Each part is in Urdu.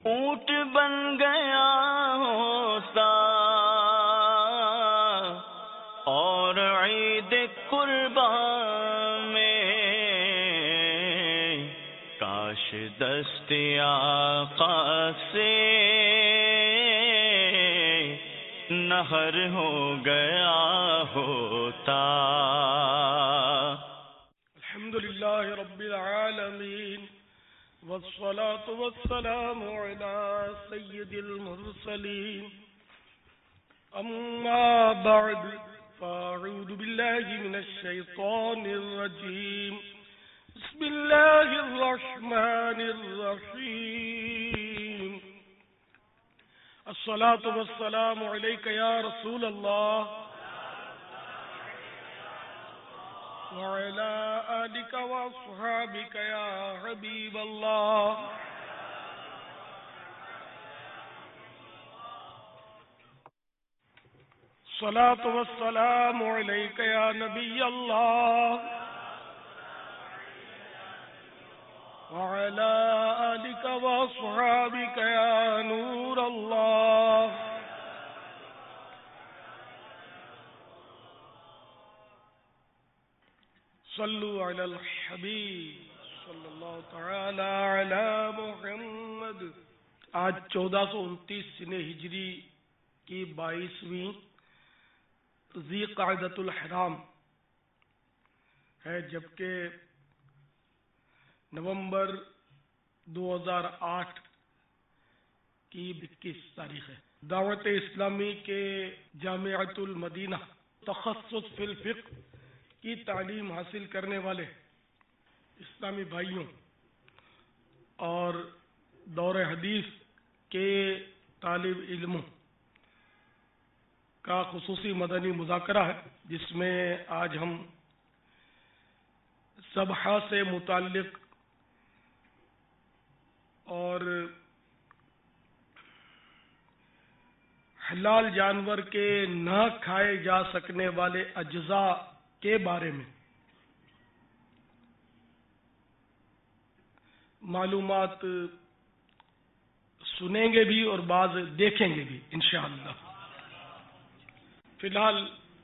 اونٹ بن گیا ہوتا اور عید قربان میں کاش دست آقا سے نہر ہو گیا ہوتا. الحمدللہ رب العالمین والصلاة والسلام على سید المرسلین اما بعد فاعوذ باللہ من الشیطان الرجیم بسم اللہ الرحمن الرحیم الصلاة والسلام علیک یا رسول اللہ وعلى آلك وأصحابك يا حبيب الله. الصلاة والسلام عليك يا نبي الله وعلى آلك وأصحابك يا نور الله. صلو علی الحبیب صلی اللہ تعالی علی محمد. آج 1429 سنہ ہجری کی 22ویں ذی قعدۃ الحرام ہے، جبکہ نومبر 2008 کی 21 تاریخ ہے. دعوت اسلامی کے جامعۃ المدینہ تخصص فی الفقہ کی تعلیم حاصل کرنے والے اسلامی بھائیوں اور دور حدیث کے طالب علموں کا خصوصی مدنی مذاکرہ ہے، جس میں آج ہم ذبح سے متعلق اور حلال جانور کے نہ کھائے جا سکنے والے اجزاء کے بارے میں معلومات سنیں گے بھی اور بعض دیکھیں گے بھی انشاءاللہ. فی الحال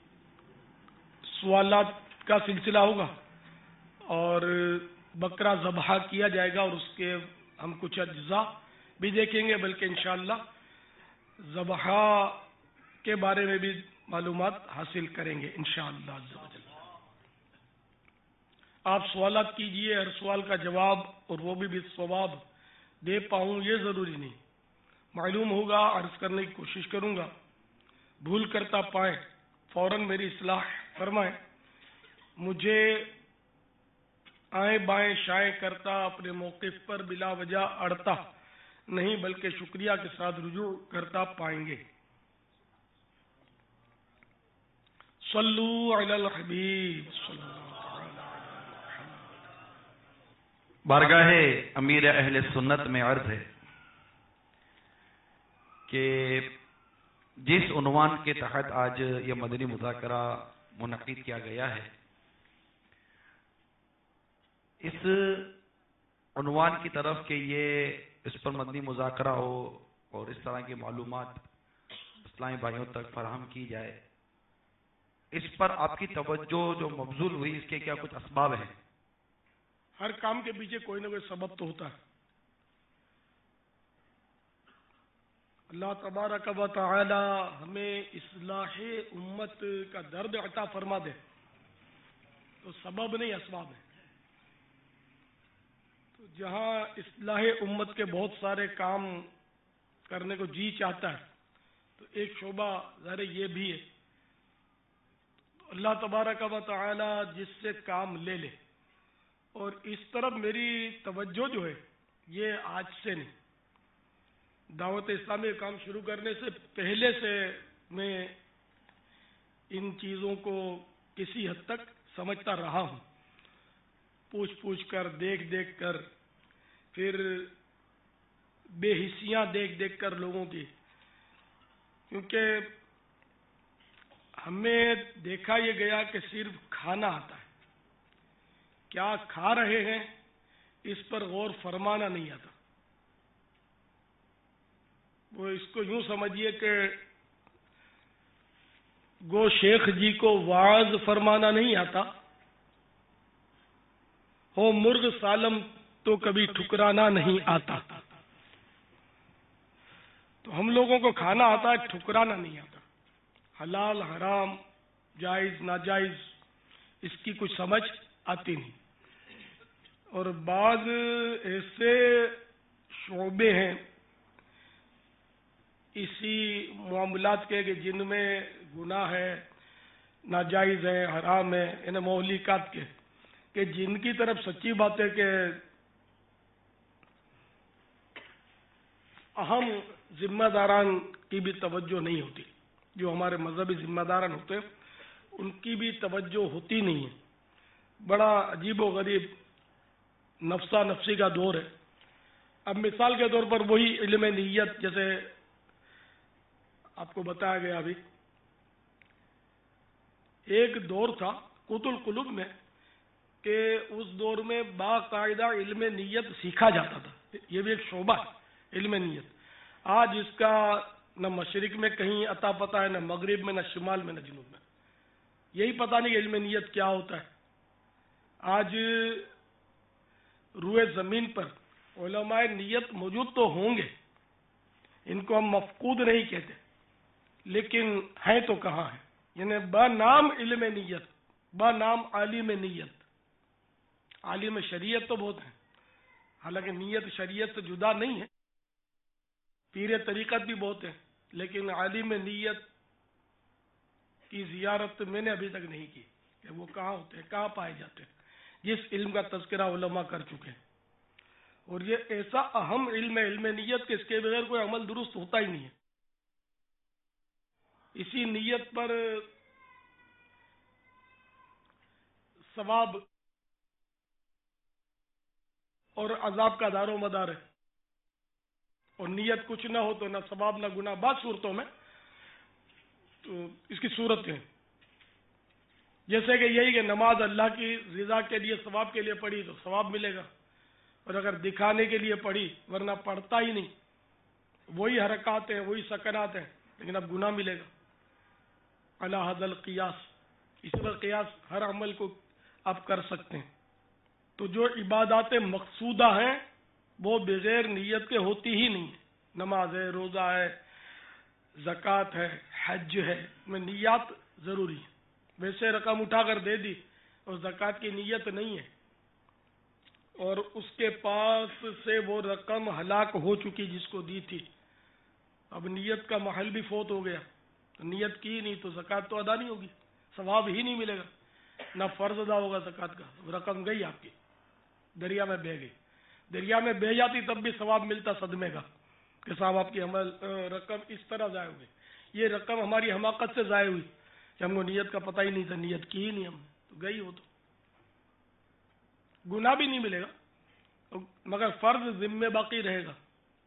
سوالات کا سلسلہ ہوگا اور بکرا ذبح کیا جائے گا اور اس کے ہم کچھ اجزاء بھی دیکھیں گے، بلکہ انشاءاللہ ذبح کے بارے میں بھی معلومات حاصل کریں گے انشاءاللہ عز و جل. آپ سوالات کیجئے، ہر سوال کا جواب اور وہ بھی بالصواب دے پاؤں یہ ضروری نہیں. معلوم ہوگا عرض کرنے کی کوشش کروں گا، بھول کرتا پائیں فوراً میری اصلاح فرمائیں. مجھے آئیں بائیں شائیں کرتا اپنے موقف پر بلا وجہ اڑتا نہیں، بلکہ شکریہ کے ساتھ رجوع کرتا پائیں گے. صلو علی الحبیب صلی اللہ. بارگاہ امیر اہل سنت میں عرض ہے کہ جس عنوان کے تحت آج یہ مدنی مذاکرہ منعقد کیا گیا ہے، اس عنوان کی طرف کہ یہ اس پر مدنی مذاکرہ ہو اور اس طرح کی معلومات اسلامی بھائیوں تک فراہم کی جائے، اس پر آپ کی توجہ جو مبذول ہوئی، اس کے کیا کچھ اسباب ہیں؟ ہر کام کے پیچھے کوئی نہ کوئی سبب تو ہوتا ہے. اللہ تبارک و تعالی ہمیں اصلاح امت کا درد عطا فرما دے تو سبب نہیں اسباب ہے. تو جہاں اصلاح امت کے بہت سارے کام کرنے کو جی چاہتا ہے تو ایک شعبہ ظاہر یہ بھی ہے. اللہ تبارک و تعالی جس سے کام لے لے، اور اس طرف میری توجہ جو ہے یہ آج سے نہیں، دعوت اسلامی کا کام شروع کرنے سے پہلے سے میں ان چیزوں کو کسی حد تک سمجھتا رہا ہوں، پوچھ پوچھ کر، دیکھ دیکھ کر، پھر بے حسیاں دیکھ دیکھ کر لوگوں کی. کیونکہ ہمیں دیکھا یہ گیا کہ صرف کھانا آتا ہے، کیا کھا رہے ہیں اس پر غور فرمانا نہیں آتا. تو اس کو یوں سمجھیے کہ گو شیخ جی کو واعظ فرمانا نہیں آتا، ہو مرغ سالم تو کبھی ٹھکرانا نہیں آتا. تو ہم لوگوں کو کھانا آتا ہے، ٹھکرانا نہیں آتا. حلال حرام جائز ناجائز اس کی کچھ سمجھ آتی نہیں. اور بعض ایسے شعبے ہیں اسی معاملات کے کہ جن میں گناہ ہے، ناجائز ہے، حرام ہے، انہیں مہلکات کے، کہ جن کی طرف سچی بات ہے کہ اہم ذمہ داران کی بھی توجہ نہیں ہوتی. جو ہمارے مذہبی ذمہ داران ہوتے ہیں ان کی بھی توجہ ہوتی نہیں ہے. بڑا عجیب و غریب نفسا نفسی کا دور ہے. اب مثال کے طور پر وہی علم نیت، جیسے آپ کو بتایا گیا ابھی، ایک دور تھا قوت القلوب میں کہ اس دور میں باقاعدہ علم نیت سیکھا جاتا تھا. یہ بھی ایک شعبہ ہے علم نیت. آج اس کا نہ مشرق میں کہیں عطا پتہ ہے، نہ مغرب میں، نہ شمال میں، نہ جنوب میں. یہی پتہ نہیں کہ علم نیت کیا ہوتا ہے. آج روئے زمین پر علماء نیت موجود تو ہوں گے، ان کو ہم مفقود نہیں کہتے، لیکن ہیں تو کہاں ہیں. یعنی با نام علم نیت، با نام عالم نیت. عالم شریعت تو بہت ہیں، حالانکہ نیت شریعت سے جدا نہیں ہے. پیر طریقت بھی بہت ہیں، لیکن عالم نیت کی زیارت میں نے ابھی تک نہیں کی کہ وہ کہاں ہوتے ہیں، کہاں پائے جاتے ہیں، جس علم کا تذکرہ علماء کر چکے ہیں. اور یہ ایسا اہم علم ہے علم نیت کہ اس کے بغیر کوئی عمل درست ہوتا ہی نہیں ہے. اسی نیت پر ثواب اور عذاب کا دار و مدار ہے. اور نیت کچھ نہ ہو تو نہ ثواب نہ گناہ. بعض صورتوں میں تو اس کی صورت ہے جیسے کہ یہی کہ نماز اللہ کی رضا کے لیے ثواب کے لیے پڑھی تو ثواب ملے گا، اور اگر دکھانے کے لیے پڑھی ورنہ پڑھتا ہی نہیں، وہی حرکات ہیں وہی سکنات ہیں، لیکن اب گناہ ملے گا. علی حد القیاس، اس پر قیاس ہر عمل کو آپ کر سکتے ہیں. تو جو عبادات مقصودہ ہیں وہ بغیر نیت کے ہوتی ہی نہیں ہے. نماز ہے، روزہ ہے، زکوٰۃ ہے، حج ہے، میں نیت ضروری ہے. ویسے رقم اٹھا کر دے دی اور زکوٰۃ کی نیت نہیں ہے، اور اس کے پاس سے وہ رقم ہلاک ہو چکی جس کو دی تھی، اب نیت کا محل بھی فوت ہو گیا، تو نیت کی نہیں تو زکوٰۃ تو ادا نہیں ہوگی، ثواب ہی نہیں ملے گا، نہ فرض ادا ہوگا زکوٰۃ کا. رقم گئی آپ کی، دریا میں بہہ گئی. دریا میں بہہ جاتی تب بھی ثواب ملتا صدمے کا کہ صاحب آپ کی رقم اس طرح ضائع ہو گئی. یہ رقم ہماری حماقت سے ضائع ہوئی کہ ہم کو نیت کا پتہ ہی نہیں تھا، نیت کی ہی نہیں ہم نے، تو گئی. وہ تو گناہ بھی نہیں ملے گا مگر فرض ذمہ باقی رہے گا.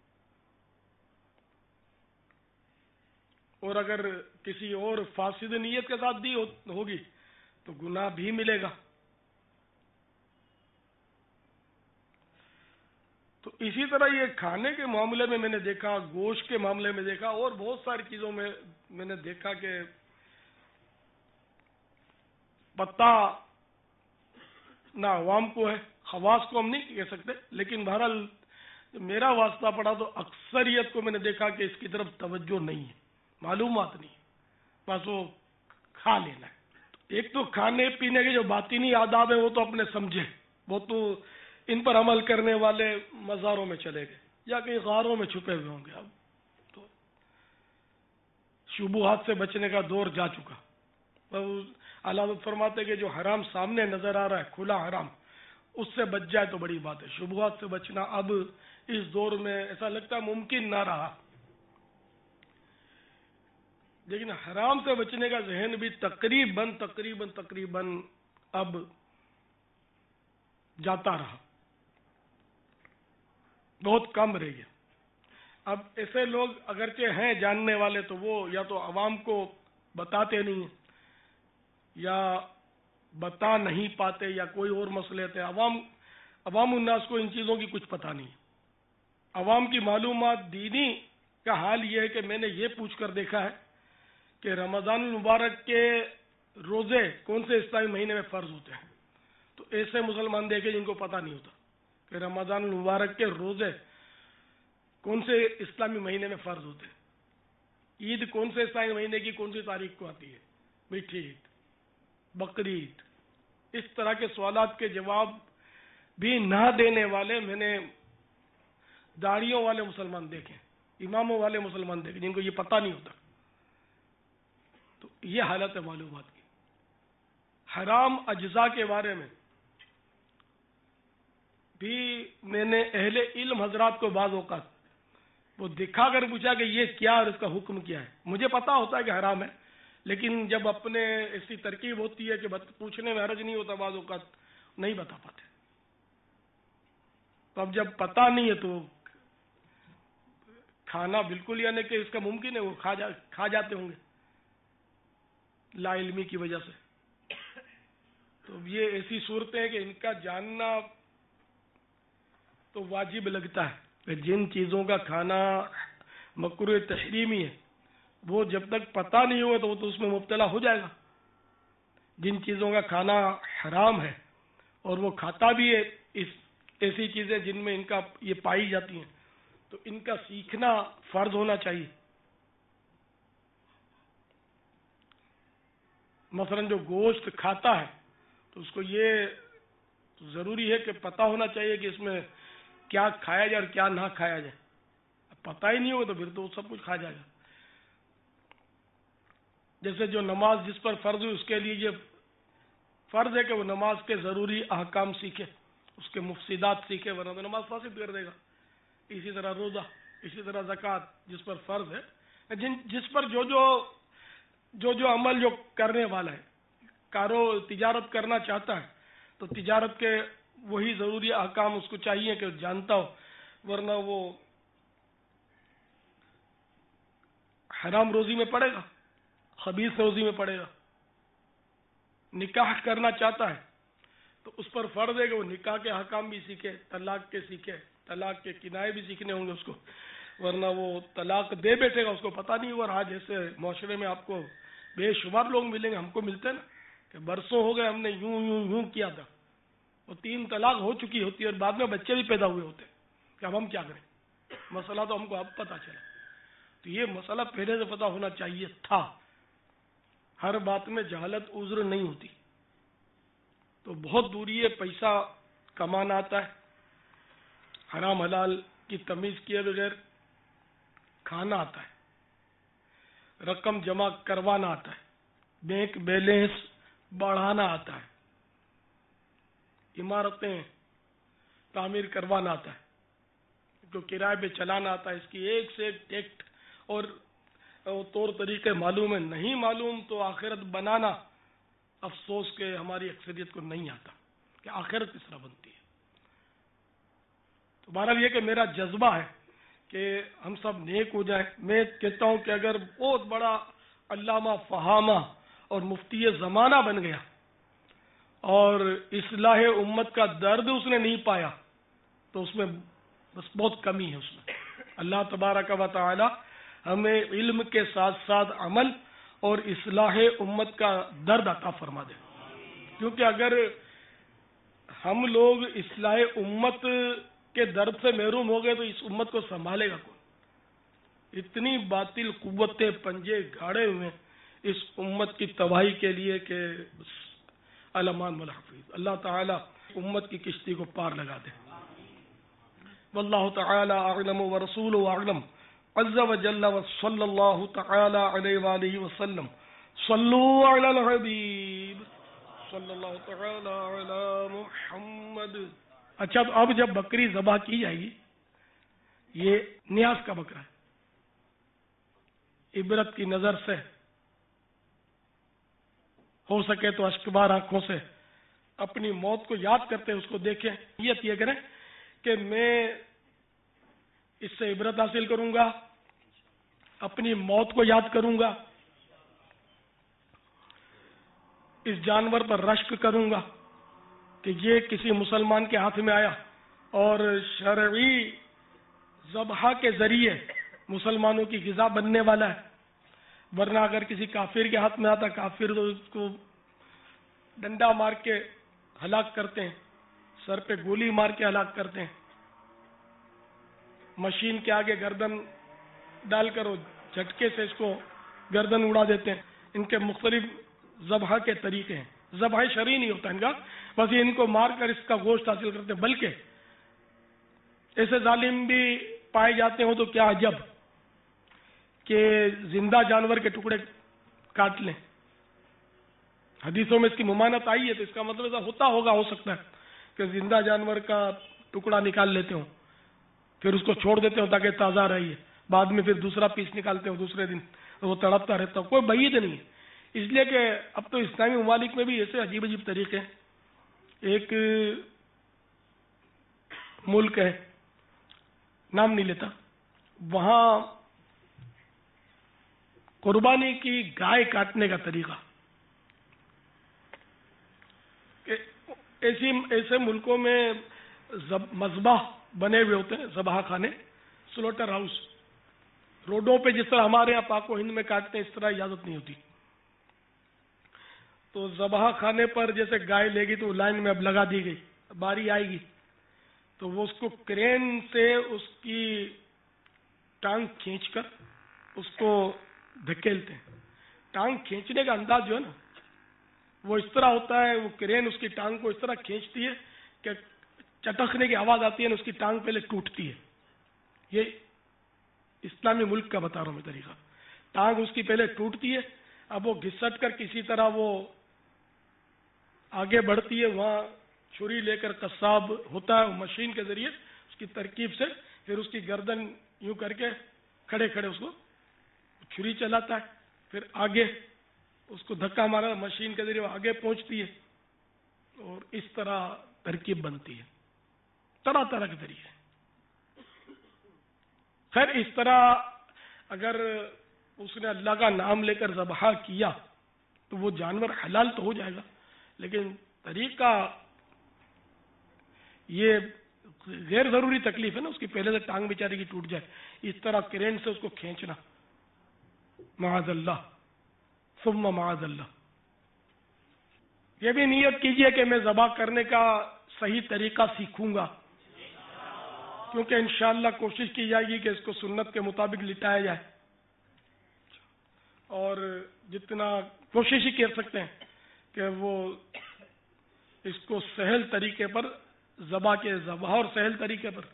اور اگر کسی اور فاسد نیت کے ساتھ دی ہوگی تو گناہ بھی ملے گا. تو اسی طرح یہ کھانے کے معاملے میں نے دیکھا، گوشت کے معاملے میں دیکھا، اور بہت ساری چیزوں میں نے دیکھا کہ پتہ نہ عوام کو ہے، خواص کو ہم نہیں کہہ سکتے، لیکن بہرحال میرا واسطہ پڑا تو اکثریت کو میں نے دیکھا کہ اس کی طرف توجہ نہیں ہے، معلومات نہیں، بس وہ کھا لینا ہے. ایک تو کھانے پینے کے جو باطنی آداب ہیں وہ تو اپنے سمجھے، وہ تو ان پر عمل کرنے والے مزاروں میں چلے گئے یا کہیں غاروں میں چھپے ہوئے ہوں گے. اب تو شبہات سے بچنے کا دور جا چکا. علامت فرماتے کہ جو حرام سامنے نظر آ رہا ہے، کھلا حرام، اس سے بچ جائے تو بڑی بات ہے. شبہات سے بچنا اب اس دور میں ایسا لگتا ہے ممکن نہ رہا. لیکن حرام سے بچنے کا ذہن بھی تقریباً اب جاتا رہا، بہت کم رہ گیا. اب ایسے لوگ اگرچہ ہیں جاننے والے تو وہ یا تو عوام کو بتاتے نہیں ہیں یا بتا نہیں پاتے یا کوئی اور مسئلے تھے. عوام الناس کو ان چیزوں کی کچھ پتہ نہیں. عوام کی معلومات دینی کا حال یہ ہے کہ میں نے یہ پوچھ کر دیکھا ہے کہ رمضان المبارک کے روزے کون سے اسلامی مہینے میں فرض ہوتے ہیں. تو ایسے مسلمان دیکھے جن کو پتہ نہیں ہوتا کہ رمضان المبارک کے روزے کون سے اسلامی مہینے میں فرض ہوتے ہیں. عید کون سے اسلامی مہینے کی کون سی تاریخ کو آتی ہے, میٹھی عید, بقری عید. اس طرح کے سوالات کے جواب بھی نہ دینے والے میں نے داڑھیوں والے مسلمان دیکھے, اماموں والے مسلمان دیکھے جن کو یہ پتہ نہیں ہوتا. تو یہ حالت ہے معلومات کی. حرام اجزاء کے بارے میں بھی میں نے اہل علم حضرات کو بعض اوقات وہ دکھا کر پوچھا کہ یہ کیا اور اس کا حکم کیا ہے. مجھے پتا ہوتا ہے کہ حرام ہے, لیکن جب اپنے ایسی ترکیب ہوتی ہے کہ پوچھنے میں حرج نہیں ہوتا, بعض اوقات نہیں بتا پاتے. تو اب جب پتا نہیں ہے تو کھانا بالکل یعنی کہ اس کا ممکن ہے وہ کھا جاتے ہوں گے لا علمی کی وجہ سے. تو یہ ایسی صورتیں ہیں کہ ان کا جاننا تو واجب لگتا ہے کہ جن چیزوں کا کھانا مکروہ تحریمی ہے وہ جب تک پتہ نہیں ہوا تو وہ تو اس میں مبتلا ہو جائے گا. جن چیزوں کا کھانا حرام ہے اور وہ کھاتا بھی ہے ایسی چیزیں جن میں ان کا یہ پائی جاتی ہیں, تو ان کا سیکھنا فرض ہونا چاہیے. مثلا جو گوشت کھاتا ہے تو اس کو یہ ضروری ہے کہ پتہ ہونا چاہیے کہ اس میں کیا کھایا جائے اور کیا نہ کھایا جائے. پتہ ہی نہیں ہوگا تو پھر تو سب کچھ کھا جائے گا. جیسے جو نماز جس پر فرض ہوئی اس کے لیے یہ فرض ہے کہ وہ نماز کے ضروری احکام سیکھے, اس کے مفسدات سیکھے, ورنہ تو نماز فاسد کر دے گا. اسی طرح روزہ, اسی طرح زکوٰۃ جس پر فرض ہے, جس پر جو عمل جو کرنے والا ہے, تجارت کرنا چاہتا ہے تو تجارت کے وہی ضروری احکام اس کو چاہیے کہ جانتا ہو, ورنہ وہ حرام روزی میں پڑے گا, خبیث روزی میں پڑے گا. نکاح کرنا چاہتا ہے تو اس پر فرض ہے کہ وہ نکاح کے احکام بھی سیکھے, طلاق کے سیکھے, طلاق کے کنائے بھی سیکھنے ہوں گے اس کو, ورنہ وہ طلاق دے بیٹھے گا اس کو پتہ نہیں ہوگا. آج ایسے معاشرے میں آپ کو بے شمار لوگ ملیں گے, ہم کو ملتے ہیں نا, کہ برسوں ہو گئے ہم نے یوں کیا تھا, وہ 3 طلاق ہو چکی ہوتی ہے اور بعد میں بچے بھی پیدا ہوئے ہوتے کہ اب ہم کیا کریں. مسئلہ تو ہم کو اب پتہ چلا. تو یہ مسئلہ پہلے سے پتہ ہونا چاہیے تھا. ہر بات میں جہالت عذر نہیں ہوتی. تو بہت دوری ہے, پیسہ کمانا آتا ہے, حرام حلال کی تمیز کیے بغیر کھانا آتا ہے, رقم جمع کروانا آتا ہے, بینک بیلنس بڑھانا آتا ہے, عمارتیں تعمیر کروانا آتا ہے, جو کرائے پہ چلانا آتا ہے, اس کی ایک سے ایک ٹیکٹ اور طور طریقے معلوم ہے. نہیں معلوم تو آخرت بنانا افسوس کہ ہماری اکثریت کو نہیں آتا کہ آخرت کس طرح بنتی ہے. تو بہرحال یہ کہ میرا جذبہ ہے کہ ہم سب نیک ہو جائیں. میں کہتا ہوں کہ اگر بہت بڑا علامہ فہامہ اور مفتی زمانہ بن گیا اور اصلاح امت کا درد اس نے نہیں پایا تو اس میں بس بہت کمی ہے. اس میں اللہ تبارک و تعالی ہمیں علم کے ساتھ ساتھ عمل اور اصلاح امت کا درد عطا فرما دے. کیونکہ اگر ہم لوگ اصلاح امت کے درد سے محروم ہو گئے تو اس امت کو سنبھالے گا کون؟ اتنی باطل قوتیں پنجے گاڑے ہوئے اس امت کی تباہی کے لیے کہ الامان والحفیظ. اللہ تعالی امت کی کشتی کو پار لگا دے. واللہ تعالی اعلم ورسولہ اعلم عز وجل وصلی اللہ تعالی علیہ وآلہ وسلم. صلو علی الحبیب صلی اللہ تعالی علی محمد. اچھا, تو اب جب بکری ذبح کی جائے گی, یہ نیاز کا بکرا ہے, عبرت کی نظر سے ہو سکے تو اشکبار آنکھوں سے اپنی موت کو یاد کرتے اس کو دیکھیں. نیت یہ کریں کہ میں اس سے عبرت حاصل کروں گا, اپنی موت کو یاد کروں گا, اس جانور پر رشک کروں گا کہ یہ کسی مسلمان کے ہاتھ میں آیا اور شرعی ذبح کے ذریعے مسلمانوں کی غذا بننے والا ہے، ورنہ اگر کسی کافر کے ہاتھ میں آتا، کافر تو اس کو ڈنڈا مار کے ہلاک کرتے ہیں، سر پہ گولی مار کے ہلاک کرتے ہیں، مشین کے آگے گردن ڈال کر وہ جھٹکے سے اس کو گردن اڑا دیتے ہیں۔ ان کے مختلف ذبح کے طریقے ہیں، ذبح شرعی نہیں ہوتا ان کا، بس یہ ان کو مار کر اس کا گوشت حاصل کرتے ہیں۔ بلکہ ایسے ظالم بھی پائے جاتے ہوں تو کیا عجب کہ زندہ جانور کے ٹکڑے کاٹ لیں۔ حدیثوں میں اس کی ممانعت آئی ہے، تو اس کا مطلب ایسا ہوتا ہوگا، ہو سکتا ہے کہ زندہ جانور کا ٹکڑا نکال لیتے ہوں، پھر اس کو چھوڑ دیتے ہوں تاکہ تازہ رہے، بعد میں پھر دوسرا پیس نکالتے ہوں دوسرے دن، وہ تڑپتا رہتا ہو۔ کوئی بعید نہیں ہے، اس لیے کہ اب تو اسلامی ممالک میں بھی ایسے عجیب عجیب طریقے ہیں۔ ایک ملک ہے، نام نہیں لیتا، وہاں قربانی کی گائے کاٹنے کا طریقہ، کہ ایسے ملکوں میں مذبح بنے ہوئے ہوتے ہیں، ذبح خانے، سلوٹر ہاؤس، روڈوں پہ جس طرح ہمارے یہاں پاک و ہند میں کاٹتے ہیں اس طرح اجازت نہیں ہوتی۔ تو ذبح خانے پر جیسے گائے لے گی تو لائن میں اب لگا دی گئی، باری آئے گی تو وہ اس کو کرین سے اس کی ٹانگ کھینچ کر اس کو دھکیلتے ہیں۔ ٹانگ کھینچنے کا انداز جو ہے نا وہ اس طرح ہوتا ہے، وہ کرین اس کی ٹانگ کو اس طرح کھینچتی ہے کہ چٹکنے کی آواز آتی ہے نا، اس کی ٹانگ پہلے ٹوٹتی ہے۔ یہ اسلامی ملک کا بتا رہا ہوں میں طریقہ۔ ٹانگ اس کی پہلے ٹوٹتی ہے، اب وہ گھسٹ کر کسی طرح وہ آگے بڑھتی ہے، وہاں چھری لے کر قصاب ہوتا ہے، مشین کے ذریعے اس کی ترکیب سے پھر اس کی گردن یوں کر کے کھڑے کھڑے اس کو چھری چلاتا ہے، پھر آگے اس کو دھکا مارا مشین کے ذریعے وہ آگے پہنچتی ہے، اور اس طرح ترکیب بنتی ہے، طرح طرح کے ذریعے۔ خیر اس طرح اگر اس نے اللہ کا نام لے کر ذبح کیا تو وہ جانور حلال تو ہو جائے گا، لیکن طریقہ یہ غیر ضروری تکلیف ہے نا، اس کی پہلے سے ٹانگ بیچاری کی ٹوٹ جائے، اس طرح کرین سے اس کو کھینچنا، معاذ اللہ ثم معاذ اللہ۔ یہ بھی نیت کیجئے کہ میں ذبح کرنے کا صحیح طریقہ سیکھوں گا، کیونکہ انشاءاللہ کوشش کی جائے گی کہ اس کو سنت کے مطابق لٹایا جائے، اور جتنا کوشش ہی کر سکتے ہیں کہ وہ اس کو سہل طریقے پر ذبح کے، ذبح اور سہل طریقے پر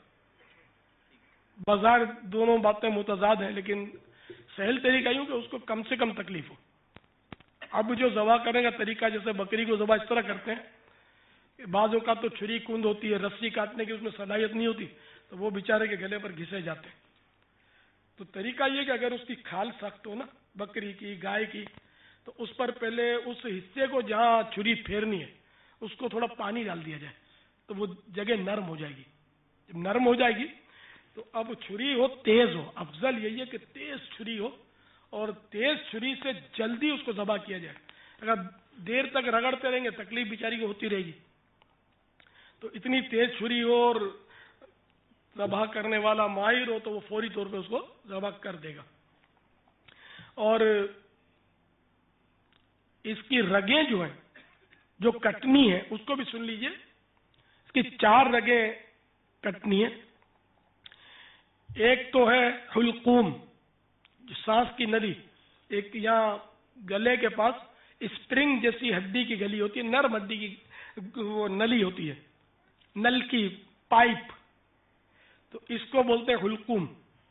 بظاہر دونوں باتیں متضاد ہیں، لیکن سہل طریقہ یوں کہ اس کو کم سے کم تکلیف ہو۔ اب جو ذبح کرنے کا طریقہ جیسے بکری کو ذبح اس طرح کرتے ہیں، بعض اوقات تو چھری کند ہوتی ہے، رسی کاٹنے کی اس میں صلاحیت نہیں ہوتی، تو وہ بیچارے کے گلے پر گھسے جاتے ہیں۔ تو طریقہ یہ کہ اگر اس کی کھال سخت ہو نا، بکری کی، گائے کی، تو اس پر پہلے اس حصے کو جہاں چھری پھیرنی ہے اس کو تھوڑا پانی ڈال دیا جائے تو وہ جگہ نرم ہو جائے گی۔ جب نرم ہو جائے گی تو اب چھری ہو تیز ہو، افضل یہی ہے کہ تیز چھری ہو، اور تیز چھری سے جلدی اس کو ذبح کیا جائے۔ اگر دیر تک رگڑتے رہیں گے تکلیف بیچاری کو ہوتی رہے گی، تو اتنی تیز چھری ہو اور ذبح کرنے والا ماہر ہو تو وہ فوری طور پہ اس کو ذبح کر دے گا۔ اور اس کی رگیں جو ہیں جو کٹنی ہے اس کو بھی سن لیجئے، اس کی 4 رگیں کٹنی ہے۔ ایک تو ہے حلقوم، سانس کی نلی، ایک یہاں گلے کے پاس اسپرنگ جیسی ہڈی کی گلی ہوتی ہے، نرم ہڈی کی وہ نلی ہوتی ہے، نل کی پائپ، تو اس کو بولتے ہیں حلقوم۔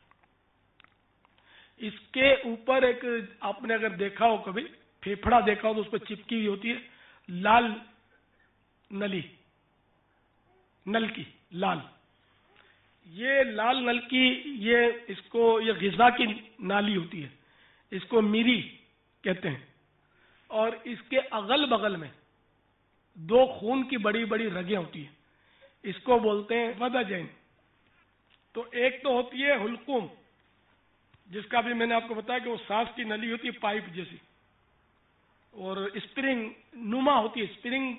اس کے اوپر ایک آپ نے اگر دیکھا ہو کبھی پھیپھڑا دیکھا ہو تو اس پہ چپکی ہوئی ہوتی ہے لال نلی، نل کی لال، یہ لال نل کی یہ غذا کی نالی ہوتی ہے، اس کو میری کہتے ہیں، اور اس کے اغل بغل میں 2 خون کی بڑی بڑی رگیں ہوتی ہیں، اس کو بولتے ہیں ودجین۔ تو ایک تو ہوتی ہے حلقوم، جس کا بھی میں نے آپ کو بتایا کہ وہ سانس کی نلی ہوتی ہے پائپ جیسی، اور اسپرنگ نما ہوتی ہے، اسپرنگ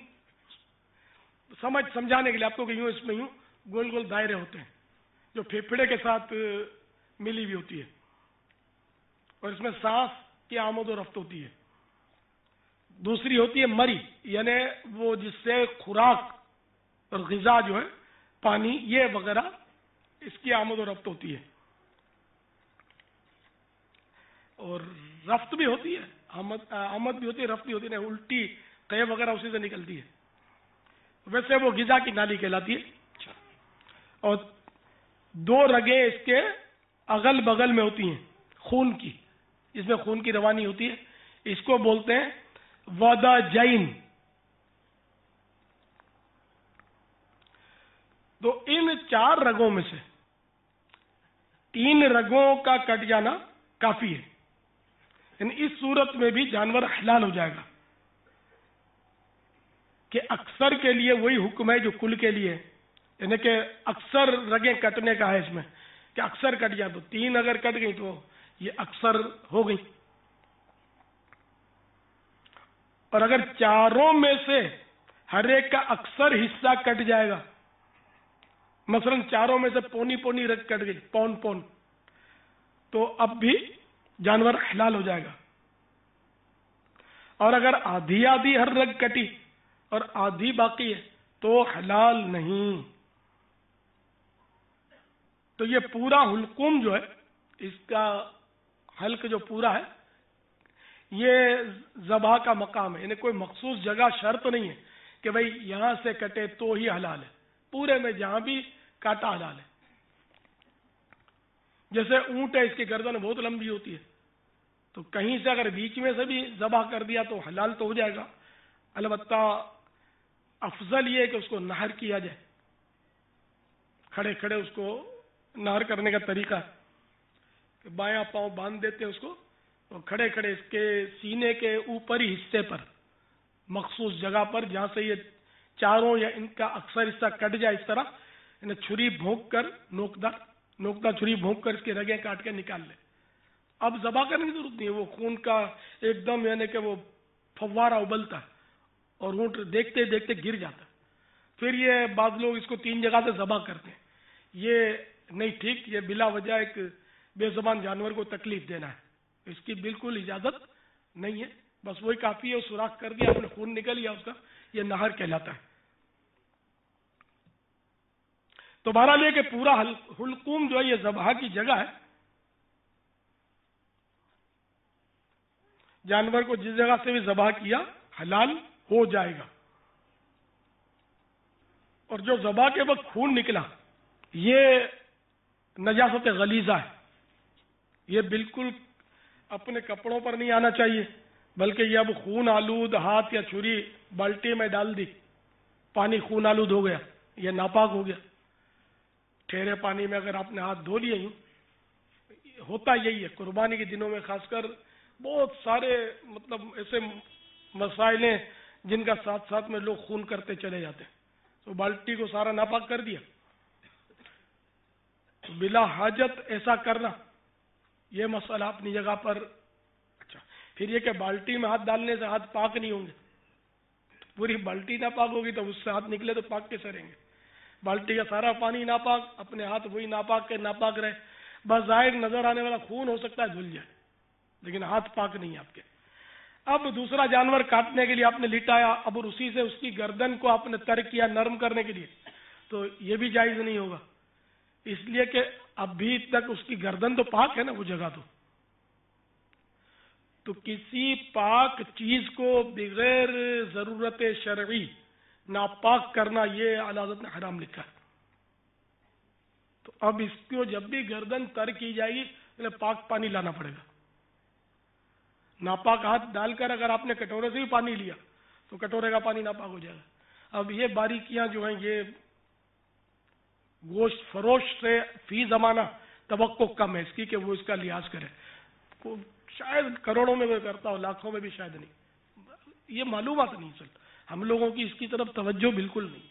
سمجھانے کے لیے آپ کو کہ یوں اس میں یوں گول گول دائرے ہوتے ہیں جو پھیپھڑے کے ساتھ ملی ہوئی ہوتی ہے اور اس میں سانس کی آمد و رفت ہوتی ہے. دوسری ہوتی ہے مری، یعنی وہ جس سے خوراک اور غذا جو ہے پانی یہ وغیرہ اس کی آمد و رفت ہوتی ہے. اور رفت بھی ہوتی ہے، آمد بھی ہوتی ہے، رفت بھی ہوتی ہے، الٹی قے وغیرہ اسی سے نکلتی ہے. ویسے وہ غذا کی نالی کہلاتی ہے. اور دو رگیں اس کے اگل بغل میں ہوتی ہیں خون کی، جس میں خون کی روانی ہوتی ہے. اس کو بولتے ہیں ودا جین. تو ان 4 رگوں میں سے 3 رگوں کا کٹ جانا کافی ہے. یعنی اس صورت میں بھی جانور حلال ہو جائے گا کہ اکثر کے لیے وہی حکم ہے جو کل کے لیے، یعنی کہ اکثر رگیں کٹنے کا ہے اس میں کہ اکثر کٹ جائے. تو 3 اگر کٹ گئی تو یہ اکثر ہو گئی. اور اگر 4 میں سے ہر ایک کا اکثر حصہ کٹ جائے گا، مثلا 4 میں سے پونی پونی رگ کٹ گئی، پون پون، تو اب بھی جانور حلال ہو جائے گا. اور اگر آدھی آدھی ہر رگ کٹی اور آدھی باقی ہے تو حلال نہیں. تو یہ پورا حلقوم جو ہے، اس کا حلق جو پورا ہے، یہ ذبح کا مقام ہے. یعنی کوئی مخصوص جگہ شرط نہیں ہے کہ بھئی یہاں سے کٹے تو ہی حلال ہے، پورے میں جہاں بھی کاٹا حلال ہے. جیسے اونٹ ہے، اس کی گردن بہت لمبی ہوتی ہے، تو کہیں سے اگر بیچ میں سے بھی ذبح کر دیا تو حلال تو ہو جائے گا. البتہ افضل یہ ہے کہ اس کو نہر کیا جائے. کھڑے کھڑے اس کو نہر کرنے کا طریقہ ہے کہ بایاں پاؤں باندھ دیتے ہیں اس کو، اور کھڑے کھڑے اس کے سینے کے اوپری حصے پر مخصوص جگہ پر جہاں سے یہ چاروں یا ان کا اکثر حصہ کٹ جائے، اس طرح انہیں چھری بھونک کر نوکدہ چھری بھونک کر اس کی رگیں کاٹ کے نکال لے. اب ذبح کرنے کی ضرورت نہیں ہے، وہ خون کا ایک دم یعنی کہ وہ فوارہ ابلتا ہے اور اونٹ دیکھتے دیکھتے گر جاتا ہے. پھر یہ بعض لوگ اس کو 3 جگہ سے ذبح کرتے ہیں. یہ نہیں ٹھیک، یہ بلا وجہ ایک بے زبان جانور کو تکلیف دینا ہے، اس کی بالکل اجازت نہیں ہے. بس وہی کافی ہے، وہ سوراخ کر دیا، اپنے خون نکل گیا اس کا، یہ نہر کہلاتا ہے. تو بہرحال یہ کہ پورا حلقوم جو ہے یہ ذبح کی جگہ ہے. جانور کو جس جگہ سے بھی ذبح کیا حلال ہو جائے گا. اور جو ذبح کے وقت خون نکلا یہ نجاست غلیظہ ہے، یہ بالکل اپنے کپڑوں پر نہیں آنا چاہیے، بلکہ یہ اب خون آلود ہاتھ یا چھری بالٹی میں ڈال دی، پانی خون آلود ہو گیا، یہ ناپاک ہو گیا. ٹھہرے پانی میں اگر آپ نے ہاتھ دھو لیے، ہوتا یہی ہے قربانی کے دنوں میں خاص کر بہت سارے مطلب ایسے مسائل ہیں جن کا ساتھ ساتھ میں لوگ خون کرتے چلے جاتے ہیں. تو بالٹی کو سارا ناپاک کر دیا، بلا حاجت ایسا کرنا یہ مسئلہ اپنی جگہ پر. اچھا، پھر یہ کہ بالٹی میں ہاتھ ڈالنے سے ہاتھ پاک نہیں ہوں گے، پوری بالٹی ناپاک ہوگی تو اس سے ہاتھ نکلے تو پاک کیسے رہیں گے؟ بالٹی کا سارا پانی ناپاک، اپنے ہاتھ وہی ناپاک کے ناپاک رہے. بظاہر نظر آنے والا خون ہو سکتا ہے دھل جائے، لیکن ہاتھ پاک نہیں آپ کے. اب دوسرا جانور کاٹنے کے لیے آپ نے لٹایا، اب اسی سے اس کی گردن کو آپ نے تر کیا نرم کرنے کے لیے، تو یہ بھی جائز نہیں ہوگا، اس لیے کہ ابھی تک اس کی گردن تو پاک ہے نا، وہ جگہ تو کسی پاک چیز کو بغیر ضرورت شرعی ناپاک کرنا یہ اعلیٰ حضرت نے حرام لکھا ہے. تو اب اس کو جب بھی گردن تر کی جائے گی انہیں پاک پانی لانا پڑے گا. ناپاک ہاتھ ڈال کر اگر آپ نے کٹورے سے بھی پانی لیا تو کٹورے کا پانی ناپاک ہو جائے گا. اب یہ باریکیاں جو ہیں یہ گوشت فروش سے فی زمانہ توقع کم ہے اس کی کہ وہ اس کا لحاظ کرے. شاید کروڑوں میں کرتا ہو، لاکھوں میں بھی شاید نہیں. یہ معلومات نہیں سر، ہم لوگوں کی اس کی طرف توجہ بالکل نہیں.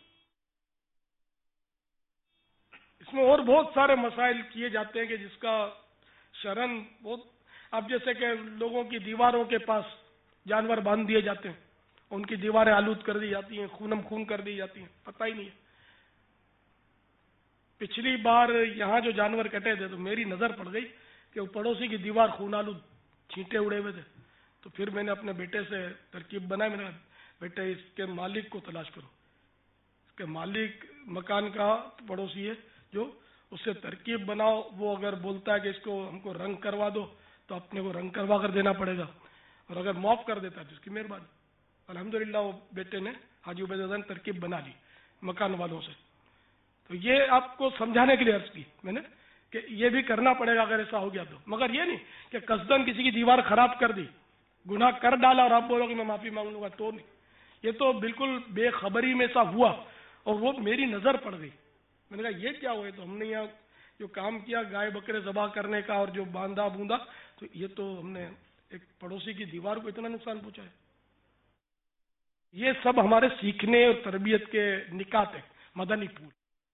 اس میں اور بہت سارے مسائل کیے جاتے ہیں کہ جس کا شرن بہت. اب جیسے کہ لوگوں کی دیواروں کے پاس جانور باندھ دیے جاتے ہیں، ان کی دیواریں آلود کر دی جاتی ہیں، خونم خون کر دی جاتی ہیں، پتہ ہی نہیں ہے. पिछली बार यहाँ जो जानवर कटे थे तो मेरी नज़र पड़ गई कि वो पड़ोसी की दीवार खून आलू छींटे उड़े हुए थे। तो फिर मैंने अपने बेटे से तरकीब बनाई, मैंने कहा बेटे इसके मालिक को तलाश करो, इसके मालिक मकान का पड़ोसी है जो, उससे तरकीब बनाओ। वो अगर बोलता है कि इसको हमको रंग करवा दो तो अपने को रंग करवा कर देना पड़ेगा, और अगर माफ कर देता है तो इसकी मेहरबानी। अल्हम्दुलिल्लाह वो बेटे ने हाजी उबैदुल्लाह ने तरकीब बना ली मकान वालों से। तो ये आपको समझाने के लिए अर्ज की मैंने कि ये भी करना पड़ेगा अगर ऐसा हो गया तो, मगर ये नहीं कि कसदन किसी की दीवार खराब कर दी, गुनाह कर डाला और आप बोलोगे मैं माफी मांग लूंगा, तो नहीं। ये तो बिल्कुल बेखबरी में ऐसा हुआ और वो मेरी नजर पड़ गई। मैंने कहा ये क्या हुआ, तो हमने यहाँ जो काम किया गाय बकरे ज़बा करने का और जो बांधा बूंदा, तो ये तो हमने एक पड़ोसी की दीवार को इतना नुकसान पहुंचा है। ये सब हमारे सीखने और तरबियत के निकात है, मदनी पूल।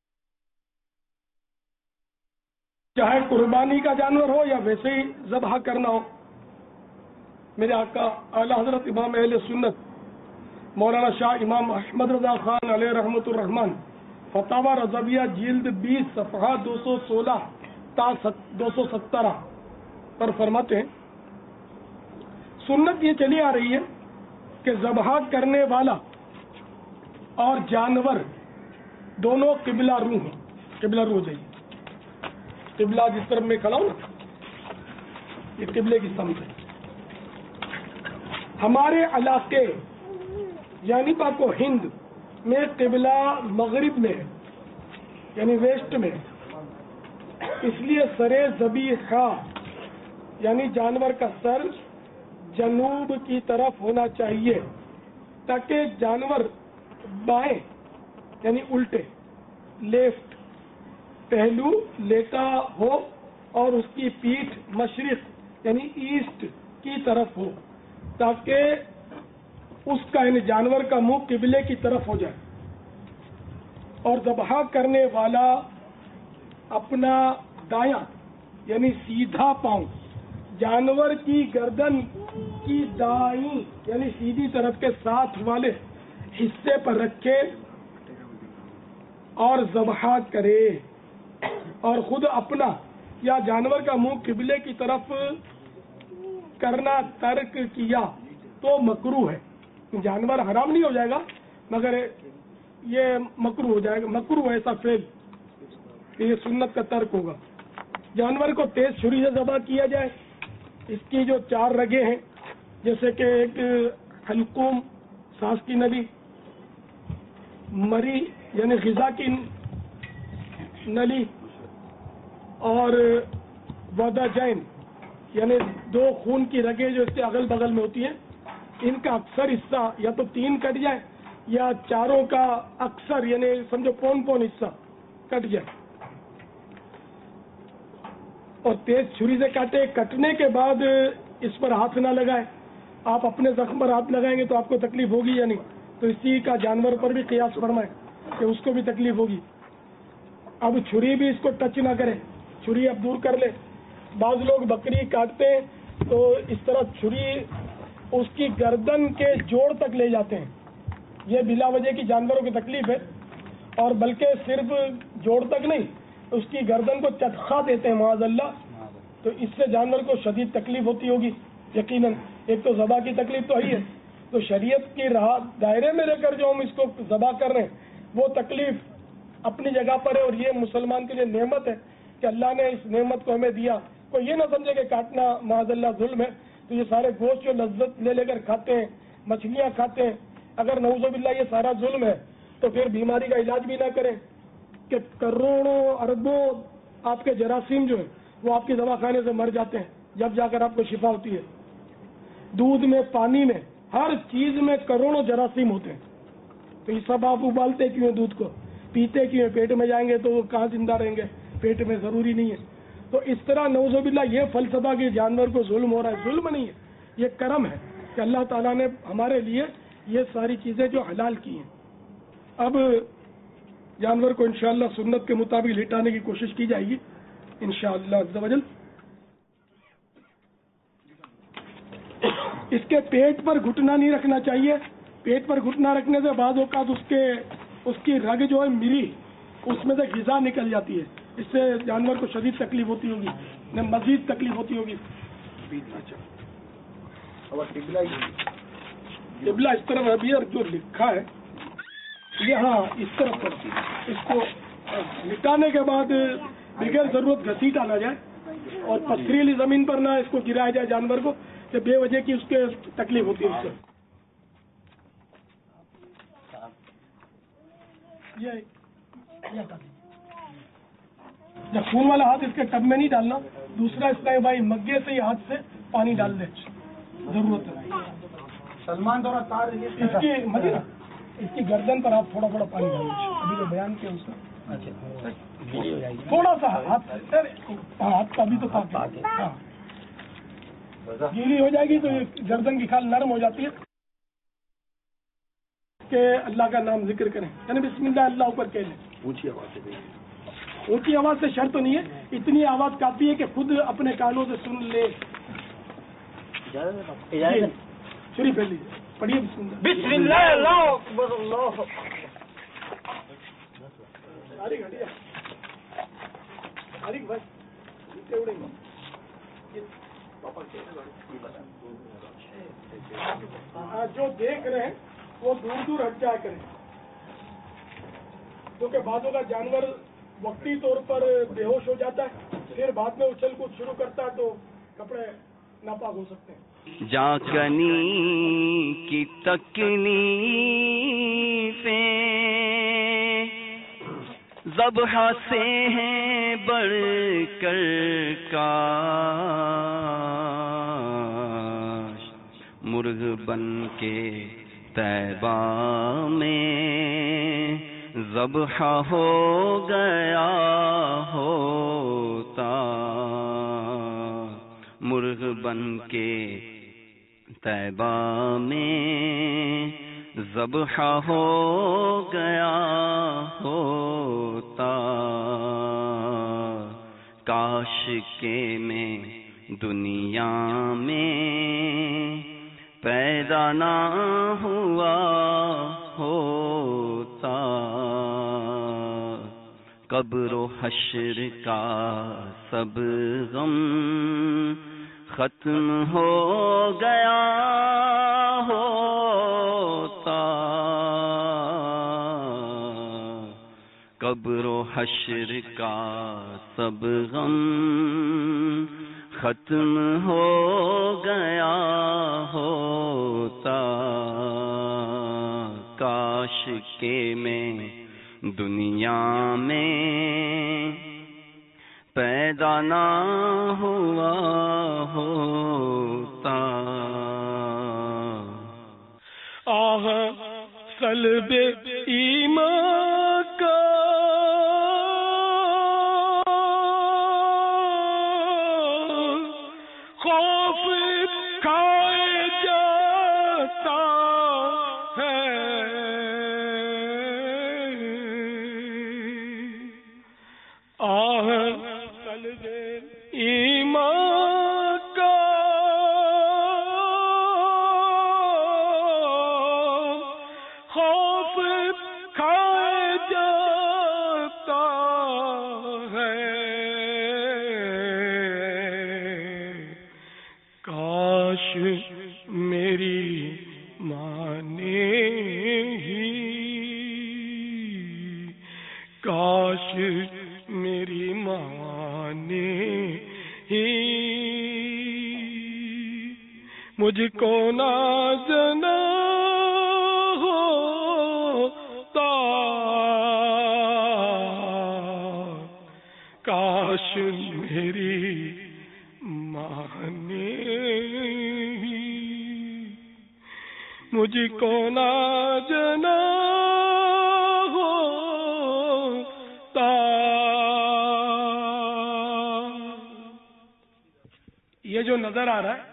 चाहे कुर्बानी का जानवर हो या वैसे ही ज़बह करना हो, मेरे आका आला हजरत इमाम अहले सुन्नत मौलाना शाह इमाम अहमद रजा खान अलैहि रहमतुर रहमान फतावा रज़विया जिल्द 20 सफ़हा 216 ता 217 पर फरमाते हैं, सुन्नत ये चली आ रही है कि ज़बह करने वाला और जानवर दोनों किबला रू हैं। किबला रू हो जाइए, किबला जिस तरफ मैं खड़ा हूं ना, ये किबले की समझ है। हमारे इलाके यानी पाको हिंद में किबला मगरिब में है, यानी वेस्ट में, इसलिए सरे ज़बीहा यानी जानवर का सर जनूब की तरफ होना चाहिए ताकि जानवर बाएं यानी उल्टे लेफ्ट पहलू लेटा हो और उसकी पीठ मशरिक यानी ईस्ट की तरफ हो, ताकि उसका यानी जानवर का मुंह किबले की तरफ हो जाए। और ज़बह करने वाला अपना दायां यानी सीधा पांव जानवर की गर्दन की दाईं यानी सीधी तरफ के साथ वाले हिस्से पर रखे और ज़बह करे, और खुद अपना या जानवर का मुंह किबले की तरफ करना तर्क किया तो मकरूह है। जानवर हराम नहीं हो जाएगा मगर ये मकरूह हो जाएगा, मकरूह ऐसा फेल, ये सुन्नत का तर्क होगा। जानवर को तेज छुरी से ज़बह किया जाए। इसकी जो 4 रगें हैं, जैसे कि एक हलकुम सांस की नली, मरी यानी ग़िज़ा की नली, और वदाजैन यानी 2 खून की रगें जो इसके अगल बगल में होती हैं, इनका अक्सर हिस्सा या तो 3 कट जाए या चारों का अक्सर यानी समझो पौन हिस्सा कट जाए। और तेज छुरी से काटे। कटने के बाद इस पर हाथ ना लगाए। आप अपने जख्म पर हाथ लगाएंगे तो आपको तकलीफ होगी या नहीं, तो इसी का जानवर पर भी कियास फरमाए कि उसको भी तकलीफ होगी। अब छुरी भी इसको टच ना करे, छुरी अब दूर कर ले। बाज लोग बकरी काटते हैं तो इस तरह छुरी उसकी गर्दन के जोड़ तक ले जाते हैं। ये बिला वजह की जानवरों की तकलीफ है, और बल्कि सिर्फ जोड़ तक नहीं, उसकी गर्दन को चटखा देते हैं माज़अल्लाह। तो इससे जानवर को शदीद तकलीफ होती होगी यकीनन। एक तो ज़बा की तकलीफ तो ही है, तो शरीयत की राह दायरे में रहकर जो हम इसको ज़बा कर रहे हैं वो तकलीफ अपनी जगह पर है, और ये मुसलमान के लिए नेमत है कि अल्लाह ने इस नेमत को हमें दिया। कोई ये ना समझे कि काटना माज़अल्लाह जुल्म है। तो ये सारे गोश्त जो लज्जत ले लेकर खाते हैं, मछलियाँ खाते हैं, अगर नऊज़ुबिल्लाह ये सारा जुल्म है तो फिर बीमारी का इलाज भी ना करें कि करोड़ों अरबों आपके जरासीम जो है वो आपके दवाखाने से मर जाते हैं, जब जाकर आपको शिफा होती है। दूध में, पानी में, हर चीज में करोड़ों जरासीम होते हैं। तो ये सब आप उबालते क्यों हैं? दूध को पीते क्यों हैं? पेट में जाएंगे तो वो कहाँ जिंदा रहेंगे? पेट में जरूरी नहीं है। तो इस तरह नऊज़ुबिल्लाह ये फलसफा कि जानवर को जुल्म हो रहा है, जुल्म नहीं है, ये करम है कि अल्लाह ताला ने हमारे लिए ये सारी चीजें जो हलाल की हैं। अब जानवर को इंशाअल्लाह सुन्नत के मुताबिक लिटाने की कोशिश की जाएगी इंशाअल्लाह अज़्ज़ा वजल। इसके पेट पर घुटना नहीं रखना चाहिए। पेट पर घुटना रखने से बाद औक़ात उसकी रग जो है मिरी اس میں سے غذا نکل جاتی ہے. اس سے جانور کو شدید تکلیف ہوتی ہوگی, مزید تکلیف ہوتی ہوگی. قبلہ اس طرف ابھی اور جو لکھا ہے یہاں اس طرف پڑتی ہے. اس کو مٹانے کے بعد بغیر ضرورت گھسیٹا نہ جائے اور پتھریلی زمین پر نہ اس کو گرایا جائے جانور کو, کہ بے وجہ کی اس کے تکلیف ہوتی ہے. اس سے جب خون والا ہاتھ اس کے ٹب میں نہیں ڈالنا. دوسرا اس طرح بھائی مگے سے ہی ہاتھ سے پانی ڈال دے, ضرورت ہے. سلمان دورہ تار اس کی مدینہ اس کی گردن پر آپ تھوڑا تھوڑا پانی ڈال دیں. ابھی جو بیان کیا اس کا تھوڑا سا ہاتھ کا بھی تو پاک ہے. ہاں گیلی ہو جائے گی تو یہ گردن کی کھال نرم ہو جاتی ہے. کہ اللہ کا نام ذکر کریں, یعنی بسم اللہ اللہ اوپر کہہ لیں. اونچی آواز سے, اونچی آواز سے شرط تو نہیں ہے, اتنی آواز کافی ہے کہ خود اپنے کانوں سے سن لے. چھری پھیل لیجیے, پڑھیے بسم اللہ اللہ اکبر اللہ. جو دیکھ رہے ہیں وہ دور دور ہٹ جایا کریں, کیونکہ بعضوں کا جانور وقتی طور پر بے ہوش ہو جاتا ہے, پھر بعد میں اچھل کود شروع کرتا ہے تو کپڑے ناپاک ہو سکتے ہیں. جاکنی کی تکلیفیں ذبح سے ہیں بڑھ کر کاش مرغ بن کے طیبہ میں ذبح ہو گیا ہوتا. مرغ بن کے طیبہ میں ذبح ہو گیا ہوتا. کاش کے میں دنیا میں پیدا نہ ہوا ہوتا. قبر و حشر کا سب غم ختم ہو گیا ہوتا. قبر و حشر کا سب غم ختم ہو گیا ہوتا. کاش کے میں دنیا میں پیدا نہ ہوا ہوتا. آہ سلب ایمان کا خوف کھائے جاتا ہے. آہ سلب ایمان کا خوف کھائے جاتا ہے. کاش میری ماں نے ہی, کاش میری ماں نے ہی مجھ کو نازنا ہوتا. کاش میری ماں نے مجھ کو نازنا ہوتا. یہ جو نظر آ رہا ہے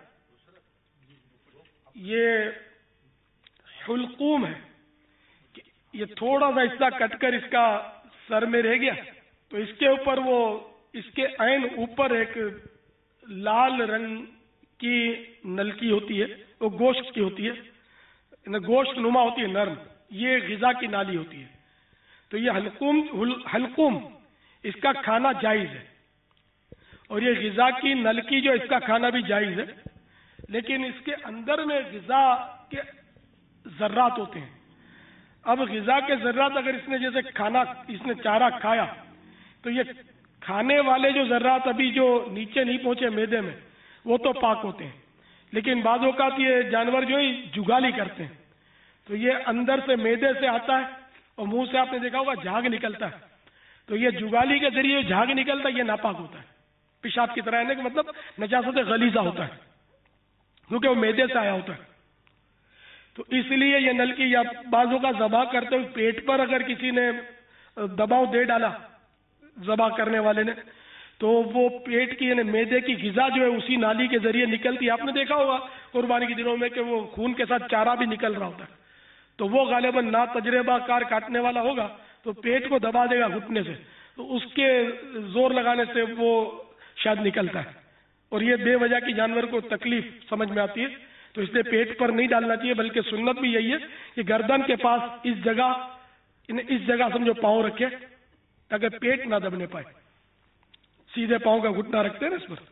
یہ حلقوم ہے. یہ تھوڑا سا حصہ کٹ کر اس کا سر میں رہ گیا تو اس کے اوپر وہ اس کے عین اوپر ایک لال رنگ کی نلکی ہوتی ہے, وہ گوشت کی ہوتی ہے, گوشت نما ہوتی ہے, نرم. یہ غذا کی نالی ہوتی ہے. تو یہ حلقوم اس کا کھانا جائز ہے، اور یہ غذا کی نلکی جو اس کا کھانا بھی جائز ہے، لیکن اس کے اندر میں غذا کے ذرات ہوتے ہیں۔ اب غذا کے ذرات اگر اس نے جیسے اس نے چارہ کھایا تو یہ کھانے والے جو ذرات ابھی جو نیچے نہیں پہنچے معدے میں وہ تو پاک ہوتے ہیں، لیکن بعض اوقات یہ جانور جو ہی جگالی کرتے ہیں تو یہ اندر سے معدے سے آتا ہے اور منہ سے آپ نے دیکھا ہوگا جھاگ نکلتا ہے، تو یہ جگالی کے ذریعے جھاگ نکلتا ہے، یہ ناپاک ہوتا ہے، پیشاب کی طرح ہے نا، کہ مطلب نجاست غلیظہ ہوتا ہے کیونکہ وہ معدے سے آیا ہوتا ہے۔ تو اس لیے یہ نلکی یا بازوں کا ذبح کرتے ہوئے پیٹ پر اگر کسی نے دباؤ دے ڈالا ذبح کرنے والے نے تو وہ پیٹ کی یعنی معدے کی غذا جو ہے اسی نالی کے ذریعے نکلتی ہے۔ آپ نے دیکھا ہوگا قربانی کے دنوں میں کہ وہ خون کے ساتھ چارہ بھی نکل رہا ہوتا ہے، تو وہ غالباً نا تجربہ کار کاٹنے والا ہوگا تو پیٹ کو دبا دے گا گھٹنے سے، تو اس کے زور لگانے سے وہ شاید نکلتا ہے، اور یہ بے وجہ کی جانور کو تکلیف سمجھ میں آتی ہے، تو اس لیے پیٹ پر نہیں ڈالنا چاہیے، بلکہ سنت بھی یہی ہے کہ گردن کے پاس اس جگہ سمجھو پاؤں رکھے تاکہ پیٹ نہ دبنے پائے، سیدھے پاؤں کا گھٹنا رکھتے ہیں نا اس پر۔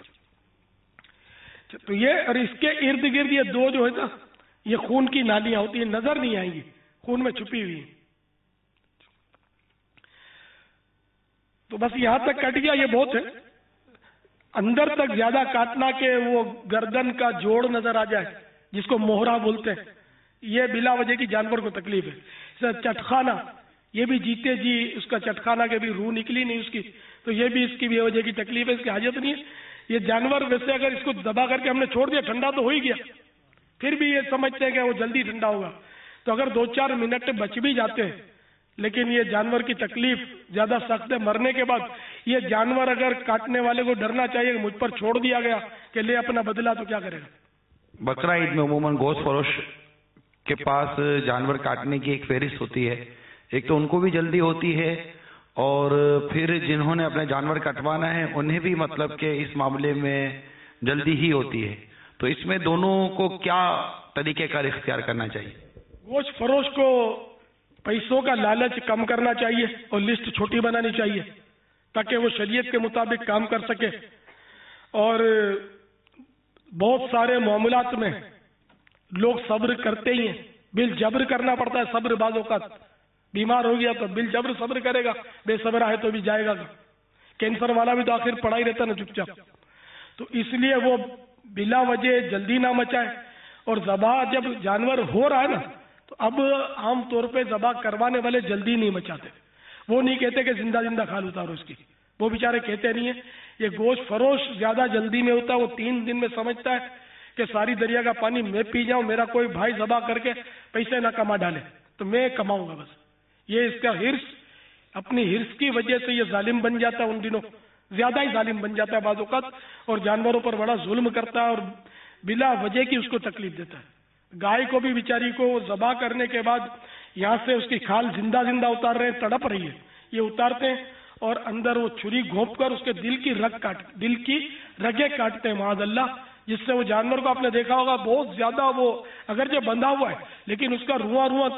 تو یہ اور اس کے ارد گرد یہ دو جو ہے نا یہ خون کی نالیاں ہوتی ہیں، نظر نہیں آئیں گی، خون میں چھپی ہوئی ہیں۔ تو بس یہاں تک کٹ گیا، یہ بہت ہے، اندر تک زیادہ کاٹنا کہ وہ گردن کا جوڑ نظر آ جائے جس کو موہرا بولتے ہیں، یہ بلا وجہ کی جانور کو تکلیف ہے۔ چٹخانا یہ بھی جیتے جی اس کا چٹخانا کے بھی روح نکلی نہیں اس کی، تو یہ بھی اس کی بے وجہ کی تکلیف ہے، اس کی حاجت نہیں ہے۔ یہ جانور ویسے اگر اس کو دبا کر کے ہم نے چھوڑ دیا ٹھنڈا تو ہو ہی گیا، پھر بھی یہ سمجھتے ہیں کہ وہ جلدی ٹھنڈا ہوگا، تو اگر 2-4 منٹ بچ بھی جاتے ہیں لیکن یہ جانور کی تکلیف زیادہ سخت ہے۔ مرنے کے بعد یہ جانور اگر کاٹنے والے کو ڈرنا چاہیے کہ مجھ پر چھوڑ دیا گیا کہ لے اپنا بدلہ، تو کیا کرے گا؟ بقرہ عید میں عموماً گوشت فروش کے پاس جانور کاٹنے کی ایک فہرست ہوتی ہے، ایک تو ان کو بھی جلدی ہوتی ہے اور پھر جنہوں نے اپنے جانور کٹوانا ہے انہیں بھی مطلب کہ اس معاملے میں جلدی ہی ہوتی ہے، تو اس میں دونوں کو کیا طریقہ کار اختیار کرنا چاہیے؟ گوشت فروش کو پیسوں کا لالچ کم کرنا چاہیے اور لسٹ چھوٹی بنانی چاہیے تاکہ وہ شریعت کے مطابق کام کر سکے، اور بہت سارے معاملات میں لوگ صبر کرتے ہی ہیں، بالجبر کرنا پڑتا ہے صبر، بعض اوقات بیمار ہو گیا تو بالجبر صبر کرے گا، بے صبر ہے تو بھی جائے گا، کینسر والا بھی تو آخر پڑا ہی رہتا نا چپ چاپ، تو اس لیے وہ بلا وجہ جلدی نہ مچائے، اور ذبح جب جانور ہو رہا ہے نا تو اب عام طور پہ ذبح کروانے والے جلدی نہیں مچاتے، وہ نہیں کہتے کہ زندہ زندہ کھال اتارو اس کی، وہ بیچارے کہتے نہیں ہیں۔ یہ گوشت فروش زیادہ جلدی میں ہوتا ہے، وہ 3 دن میں سمجھتا ہے کہ ساری دریا کا پانی میں پی جاؤں، میرا کوئی بھائی ذبح کر کے پیسے نہ کما ڈالے تو میں کماؤں گا بس، یہ اس کا ہرس، اپنی ہرس کی وجہ سے یہ ظالم بن جاتا ہے، ان دنوں زیادہ ہی ظالم بن جاتا ہے بعض اوقات، اور جانوروں پر بڑا ظلم کرتا ہے اور بلا وجہ کی اس کو تکلیف دیتا ہے۔ گائے کو بھی بیچاری کو ذبح کرنے کے بعد یہاں سے اس کی کھال زندہ زندہ اتار رہے ہیں، تڑپ رہی ہے، یہ اتارتے ہیں اور اندر وہ چھری گھونپ کر اس کے دل کی رگیں کاٹتے ہیں معاذ اللہ، جس سے وہ جانور کو آپ نے دیکھا ہوگا بہت زیادہ وہ اگرچہ بندھا ہوا ہے لیکن اس کا رواں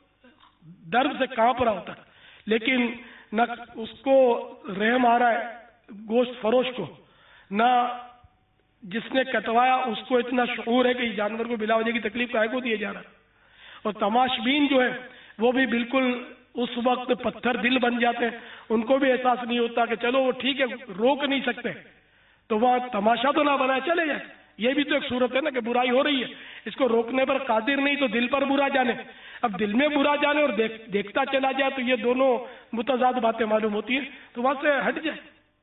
درد سے کانپ رہا ہوتا ہے، لیکن نہ اس کو رحم آ رہا ہے گوشت فروش کو، نہ جس نے کٹوایا اس کو اتنا شعور ہے کہ اس جانور کو بلا وجہ کی تکلیف کائے کو دیا جا رہا ہے، اور تماشبین جو ہے وہ بھی بالکل اس وقت پتھر دل بن جاتے ہیں، ان کو بھی احساس نہیں ہوتا کہ چلو وہ ٹھیک ہے روک نہیں سکتے تو وہاں تماشا تو نہ بنائے چلے جائے، یہ بھی تو ایک صورت ہے نا کہ برائی ہو رہی ہے، اس کو روکنے پر قادر نہیں تو دل پر برا جانے، اب دل میں برا جانے اور دیکھتا چلا جائے تو یہ دونوں متضاد باتیں معلوم ہوتی ہیں، تو وہاں سے ہٹ جائے،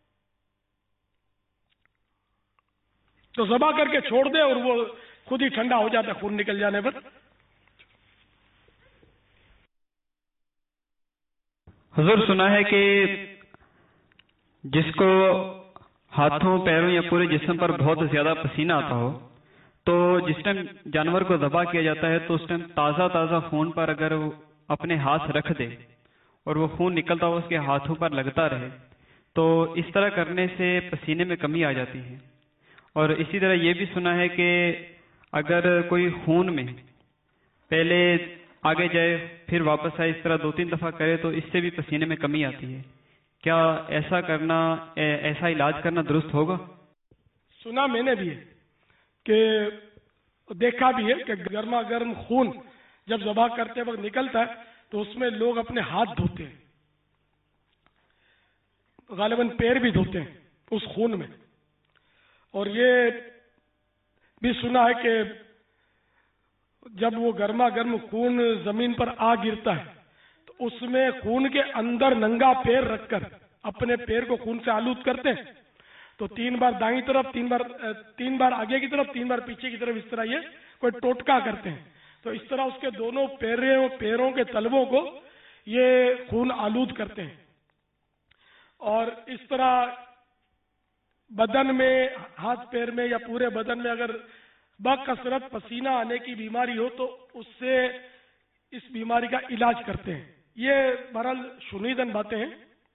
تو ذبح کر کے چھوڑ دے اور وہ خود ہی ٹھنڈا ہو جاتا ہے خون نکل جانے پر۔ حضور سنا ہے کہ جس کو ہاتھوں پیروں یا پورے جسم پر بہت زیادہ پسینہ آتا ہو تو جس ٹائم جانور کو ذبح کیا جاتا ہے تو اس ٹائم تازہ خون پر اگر وہ اپنے ہاتھ رکھ دے اور وہ خون نکلتا ہو اس کے ہاتھوں پر لگتا رہے تو اس طرح کرنے سے پسینے میں کمی آ جاتی ہے، اور اسی طرح یہ بھی سنا ہے کہ اگر کوئی خون میں پہلے آگے جائے پھر واپس آئے، اس طرح 2-3 دفعہ کرے تو اس سے بھی پسینے میں کمی آتی ہے. کیا ایسا کرنا، ایسا علاج کرنا درست ہوگا؟ سنا میں نے بھی ہے کہ دیکھا بھی ہے کہ گرما گرم خون جب ذبح کرتے وقت نکلتا ہے تو اس میں لوگ اپنے ہاتھ دھوتے ہیں، غالباً پیر بھی دھوتے ہیں اس خون میں. اور یہ بھی سنا ہے کہ جب وہ گرما گرم خون زمین پر آ گرتا ہے تو اس میں خون کے اندر ننگا پیر رکھ کر اپنے پیر کو خون سے آلود کرتے ہیں. تو 3 بار دائیں طرف، 3 بار آگے کی طرف، 3 بار پیچھے کی طرف، اس طرح یہ کوئی ٹوٹکا کرتے ہیں. تو اس طرح اس کے دونوں پیروں کے تلووں کو یہ خون آلود کرتے ہیں. اور اس طرح بدن میں، ہاتھ پیر میں یا پورے بدن میں اگر بکثرت پسینہ آنے کی بیماری ہو تو اس سے اس بیماری کا علاج کرتے ہیں. یہ بہرحال شنیدن باتیں ہیں.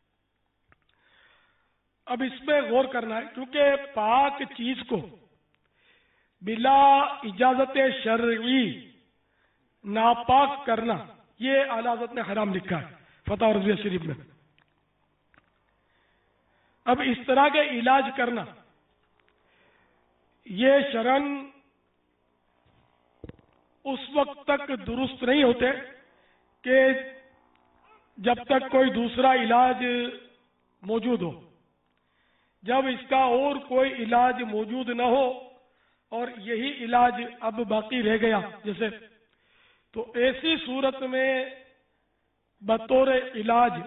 اب اس میں غور کرنا ہے کیونکہ پاک چیز کو بلا اجازت شرعی ناپاک کرنا یہ اعلیٰ حضرت نے حرام لکھا ہے فتح رضویہ شریف میں. اب اس طرح کے علاج کرنا یہ شرعاً اس وقت تک درست نہیں ہوتے کہ جب تک کوئی دوسرا علاج موجود ہو. جب اس کا اور کوئی علاج موجود نہ ہو اور یہی علاج اب باقی رہ گیا جیسے، تو ایسی صورت میں بطور علاج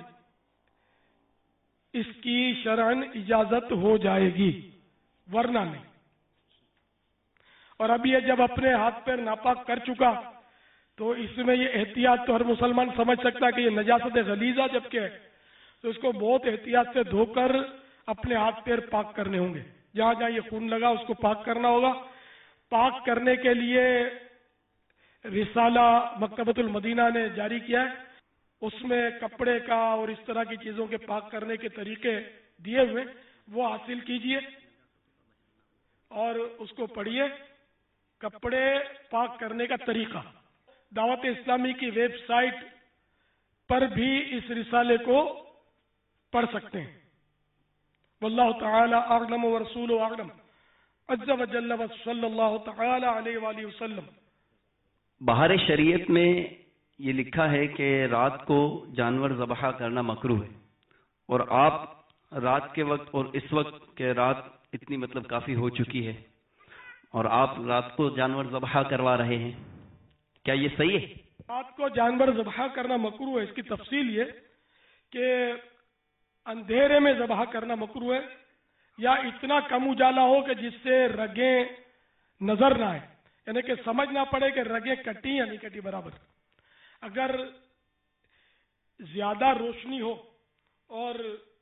اس کی شرعاً اجازت ہو جائے گی، ورنہ نہیں. اور اب یہ جب اپنے ہاتھ پیر ناپاک کر چکا تو اس میں یہ احتیاط تو ہر مسلمان سمجھ سکتا ہے کہ یہ نجاست غلیظہ جبکہ ہے، تو اس کو بہت احتیاط سے دھو کر اپنے ہاتھ پیر پاک کرنے ہوں گے. جہاں جہاں یہ خون لگا اس کو پاک کرنا ہوگا. پاک کرنے کے لیے رسالہ مکتبۃ المدینہ نے جاری کیا ہے، اس میں کپڑے کا اور اس طرح کی چیزوں کے پاک کرنے کے طریقے دیے ہوئے، وہ حاصل کیجئے اور اس کو پڑھیے. کپڑے پاک کرنے کا طریقہ دعوت اسلامی کی ویب سائٹ پر بھی اس رسالے کو پڑھ سکتے ہیں. واللہ تعالی اعلم ورسولہ اعلم عز وجل وصلی اللہ تعالی علیہ وآلہ وسلم. بہار شریعت میں یہ لکھا ہے کہ رات کو جانور ذبح کرنا مکروہ ہے، اور آپ رات کے وقت اور اس وقت کہ رات اتنی مطلب کافی ہو چکی ہے اور آپ رات کو جانور ذبح کروا رہے ہیں، کیا یہ صحیح ہے؟ رات کو جانور ذبح کرنا مکروہ ہے. اس کی تفصیل یہ کہ اندھیرے میں ذبح کرنا مکروہ ہے یا اتنا کم اجالا ہو کہ جس سے رگیں نظر نہ آئے، یعنی کہ سمجھ نہ پڑے کہ رگیں کٹی یا نہیں کٹی برابر. اگر زیادہ روشنی ہو اور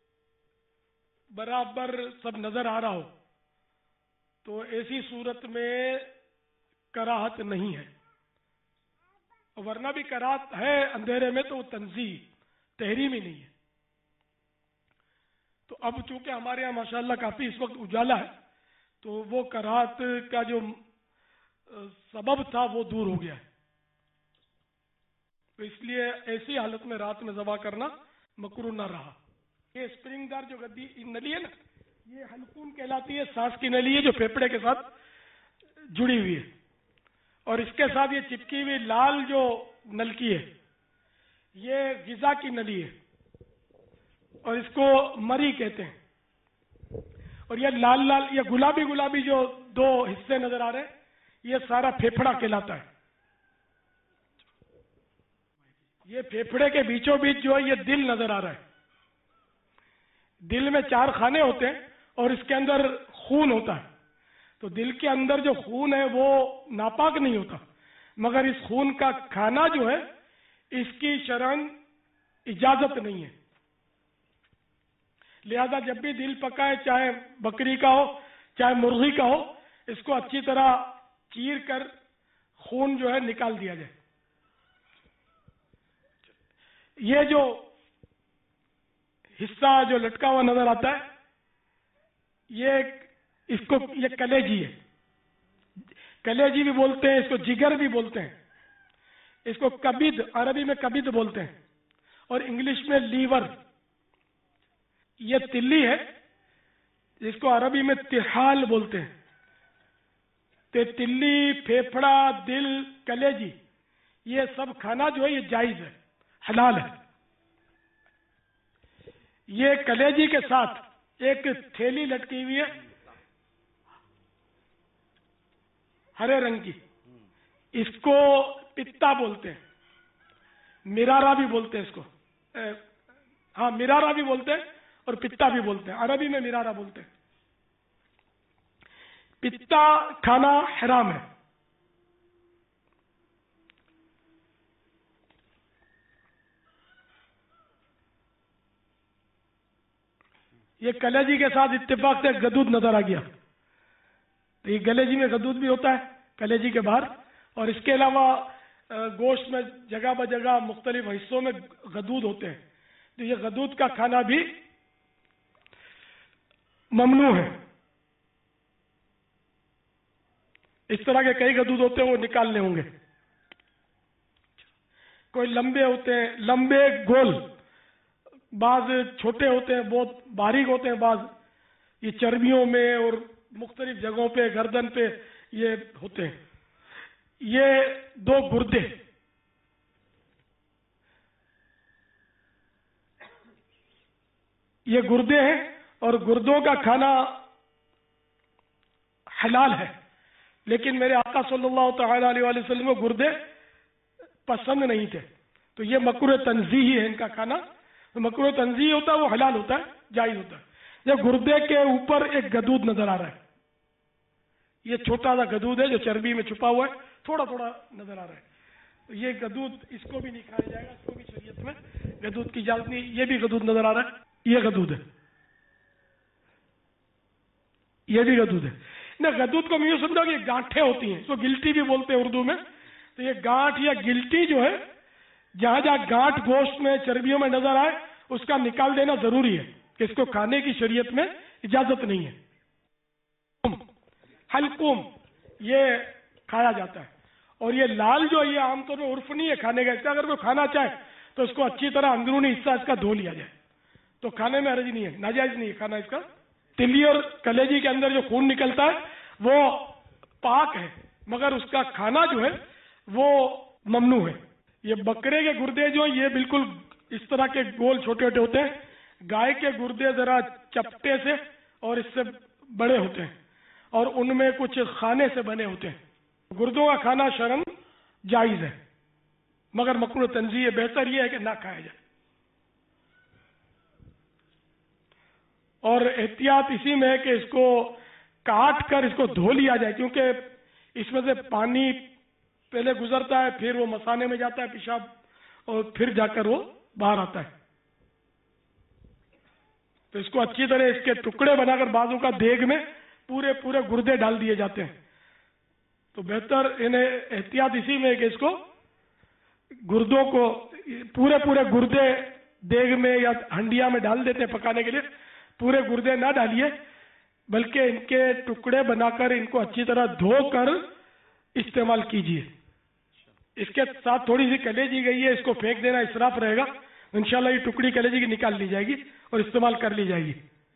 برابر سب نظر آ رہا ہو تو ایسی صورت میں کراہت نہیں ہے، ورنہ بھی کراہت ہے اندھیرے میں تو وہ تنزیہ تحریم ہی نہیں ہے. تو اب چونکہ ہمارے یہاں ماشاءاللہ کافی اس وقت اجالا ہے تو وہ کراہت کا جو سبب تھا وہ دور ہو گیا ہے. تو اس لیے ایسی حالت میں رات میں ذبح کرنا مکروہ نہ رہا. یہ اسپرنگ دار جو گدی نلی ہے نا، یہ حلقوم کہلاتی ہے، سانس کی نلی ہے جو پھیپھڑے کے ساتھ جڑی ہوئی ہے، اور اس کے ساتھ یہ چپکی ہوئی لال جو نلکی ہے یہ غذا کی نلی ہے اور اس کو مری کہتے ہیں. اور یہ لال لال یہ گلابی جو 2 حصے نظر آ رہے ہیں یہ سارا پھیپھڑا کہلاتا ہے. یہ پھیپھڑے کے بیچوں بیچ جو ہے یہ دل نظر آ رہا ہے. دل میں 4 خانے ہوتے ہیں اور اس کے اندر خون ہوتا ہے. تو دل کے اندر جو خون ہے وہ ناپاک نہیں ہوتا، مگر اس خون کا کھانا جو ہے اس کی شرعاً اجازت نہیں ہے. لہذا جب بھی دل پکائے، چاہے بکری کا ہو چاہے مرغی کا ہو، اس کو اچھی طرح چیر کر خون جو ہے نکال دیا جائے. یہ جو حصہ جو لٹکا ہوا نظر آتا ہے یہ کلیجی ہے. کلیجی بھی بولتے ہیں، اس کو جگر بھی بولتے ہیں. اس کو کبد، عربی میں کبد بولتے ہیں اور انگلش میں لیور. یہ تلی ہے جس کو عربی میں تحال بولتے ہیں. تلی، پھیپھڑا، دل، کلیجی، یہ سب کھانا جو ہے یہ جائز ہے، حلال ہے. یہ کلیجی کے ساتھ ایک تھیلی لٹکی ہوئی ہے ہرے رنگ کی، اس کو پتا بولتے ہیں، مرارا بھی بولتے ہیں اس کو. ہاں، مرارا بھی بولتے ہیں اور پتا بھی بولتے ہیں. عربی میں مرارا بولتے ہیں. پتا کھانا حرام ہے. یہ کلیجی کے ساتھ اتفاق سے غدود نظر آ گیا. تو یہ کلیجی میں غدود بھی ہوتا ہے کلیجی کے باہر، اور اس کے علاوہ گوشت میں جگہ بجگہ مختلف حصوں میں غدود ہوتے ہیں. تو یہ غدود کا کھانا بھی ممنوع ہے. اس طرح کے کئی غدود ہوتے ہیں، وہ نکالنے ہوں گے. کوئی لمبے ہوتے ہیں، لمبے گول، بعض چھوٹے ہوتے ہیں، بہت باریک ہوتے ہیں، بعض یہ چربیوں میں اور مختلف جگہوں پہ گردن پہ یہ ہوتے ہیں. یہ دو گردے، یہ گردے ہیں اور گردوں کا کھانا حلال ہے. لیکن میرے آقا صلی اللہ تعالی علیہ وآلہ وسلم کو گردے پسند نہیں تھے، تو یہ مکروہ تنزیہی ہے ان کا کھانا. مکروہ تنزیہی ہوتا ہے، وہ حلال ہوتا ہے، جائز ہوتا ہے. یہ گردے کے اوپر ایک غدود نظر آ رہا ہے، یہ چھوٹا سا غدود ہے جو چربی میں چھپا ہوا ہے، تھوڑا تھوڑا نظر آ رہا ہے. یہ غدود اس کو بھی نہیں کھایا جائے گا، اس کو بھی شریعت میں غدود کی اجازت نہیں. یہ بھی غدود نظر آ رہا ہے، یہ غدود ہے، یہ بھی غدود ہے. نہ غدود کو میں یہ سمجھا کہ یہ گانٹھیں ہوتی ہیں، اس کو گلٹی بھی بولتے ہیں اردو میں. تو یہ گانٹھ یا گلٹی جو ہے، جہاں جہاں گانٹھ گوشت میں چربیوں میں نظر آئے اس کا نکال دینا ضروری ہے، کہ اس کو کھانے کی شریعت میں اجازت نہیں ہے. حلقوم یہ کھایا جاتا ہے، اور یہ لال جو یہ عام طور پر عرف نہیں ہے کھانے کا. اس کا اگر کوئی کھانا چاہے تو اس کو اچھی طرح اندرونی حصہ اس کا دھو لیا جائے تو کھانے میں حرج نہیں ہے، ناجائز نہیں ہے کھانا اس کا. تلی اور کلیجی کے اندر جو خون نکلتا ہے وہ پاک ہے، مگر اس کا کھانا جو ہے وہ ممنوع ہے. یہ بکرے کے گردے جو یہ بالکل اس طرح کے گول چھوٹے چھوٹے ہوتے ہیں. گائے کے گردے ذرا چپٹے سے اور اس سے بڑے ہوتے ہیں، اور ان میں کچھ کھانے سے بنے ہوتے ہیں. گردوں کا کھانا شرعاً جائز ہے، مگر مکروہ تنزیہ بہتر یہ ہے کہ نہ کھایا جائے. اور احتیاط اسی میں ہے کہ اس کو کاٹ کر اس کو دھو لیا جائے، کیونکہ اس میں سے پانی پہلے گزرتا ہے، پھر وہ مثانے میں جاتا ہے پیشاب، اور پھر جا کر وہ باہر آتا ہے. تو اس کو اچھی طرح اس کے ٹکڑے بنا کر بازو کا دیگ میں پورے پورے گردے ڈال دیے جاتے ہیں. تو بہتر انہیں احتیاط اسی میں ہے کہ اس کو گردوں کو پورے پورے گردے دیگ میں یا ہنڈیا میں ڈال دیتے ہیں پکانے کے لیے. پورے گردے نہ ڈالیے، بلکہ ان کے ٹکڑے بنا کر ان کو اچھی طرح دھو کر استعمال کیجیے. اس کے ساتھ تھوڑی سی کلیجی گئی ہے، اس کو پھینک دینا اسراف رہے گا. انشاءاللہ یہ ٹکڑی کلیجی کی نکال لی جائے گی اور استعمال کر لی جائے گی.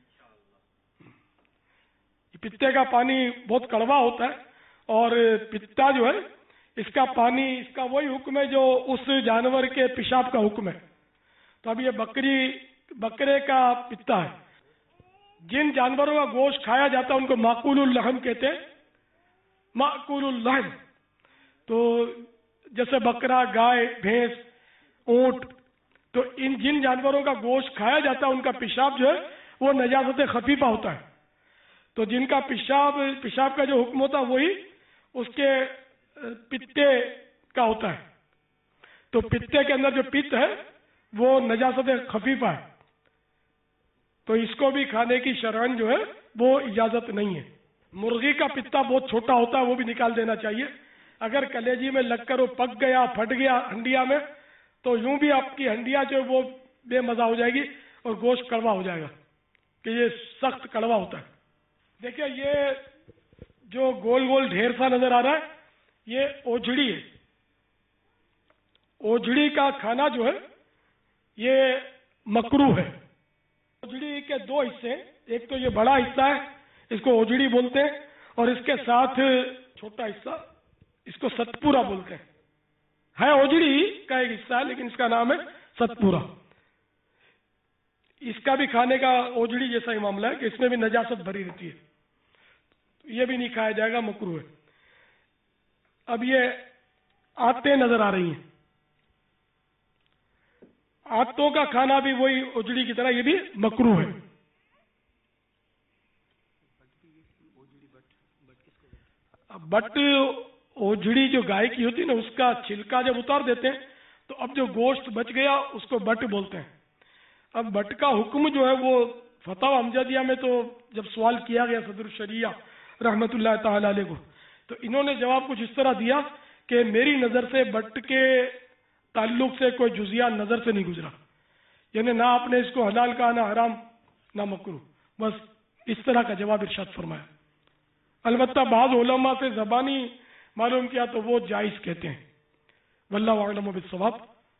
پتے کا پانی بہت کڑوا ہوتا ہے، اور پتا جو ہے اس کا پانی، اس کا وہی حکم ہے جو اس جانور کے پیشاب کا حکم ہے. تو اب یہ بکرے کا پتا ہے. جن جانوروں کا گوشت کھایا جاتا ہے ان کو معقول اللحم کہتے ہیں. معقول اللحم تو جیسے بکرا، گائے، بھینس، اونٹ، تو ان جن جانوروں کا گوشت کھایا جاتا ہے ان کا پیشاب جو ہے وہ نجاست خفیفہ ہوتا ہے. تو جن کا پیشاب کا جو حکم ہوتا ہے وہی اس کے پتے کا ہوتا ہے. تو پتے کے اندر جو پت ہے وہ نجاست خفیفہ ہے، تو اس کو بھی کھانے کی شرعاً جو ہے وہ اجازت نہیں ہے. مرغی کا پتا بہت چھوٹا ہوتا ہے، وہ بھی نکال دینا چاہیے. اگر کلیجی میں لگ کر وہ پک گیا، پھٹ گیا ہنڈیا میں، تو یوں بھی آپ کی ہنڈیا جو وہ بے مزہ ہو جائے گی اور گوشت کڑوا ہو جائے گا، کہ یہ سخت کڑوا ہوتا ہے. دیکھیں یہ جو گول گول ڈھیر سا نظر آ رہا ہے یہ اوجھڑی ہے. اوجڑی کا کھانا جو ہے یہ مکروہ ہے۔ اوجڑی کے دو حصے ہیں، ایک تو یہ بڑا حصہ ہے، اس کو اوجڑی بولتے ہیں، اور اس کے ساتھ چھوٹا حصہ، اس کو ستپورا بولتے ہیں۔ ہے اوجڑی کا ایک حصہ ہے لیکن اس کا نام ہے ستپورا۔ اس کا بھی کھانے کا اوجڑی جیسا ہی معاملہ ہے کہ اس میں بھی نجاست بھری رہتی ہے، یہ بھی نہیں کھایا جائے گا، مکروہ ہے۔ اب یہ آتیں نظر آ رہی ہیں، آتوں کا کھانا بھی وہی اوجڑی کی طرح یہ بھی مکروہ ہے۔ بٹ اوجڑی جو گائے کی ہوتی ہے نا، اس کا چھلکا جب اتار دیتے ہیں تو اب جو گوشت بچ گیا اس کو بٹ بولتے ہیں۔ اب بٹ کا حکم جو ہے وہ فتاوی امجدیہ میں تو جب سوال کیا گیا صدر الشریعہ رحمت اللہ تعالی علیہ کو، تو انہوں نے جواب کچھ اس طرح دیا کہ میری نظر سے بٹ کے تعلق سے کوئی جزیہ نظر سے نہیں گزرا، یعنی نہ آپ نے اس کو حلال کہا، نہ حرام، نہ مکروہ، بس اس طرح کا جواب ارشاد فرمایا۔ البتہ بعض علماء سے زبانی معلوم کیا تو وہ جائز کہتے ہیں، واللہ اعلم بالصواب۔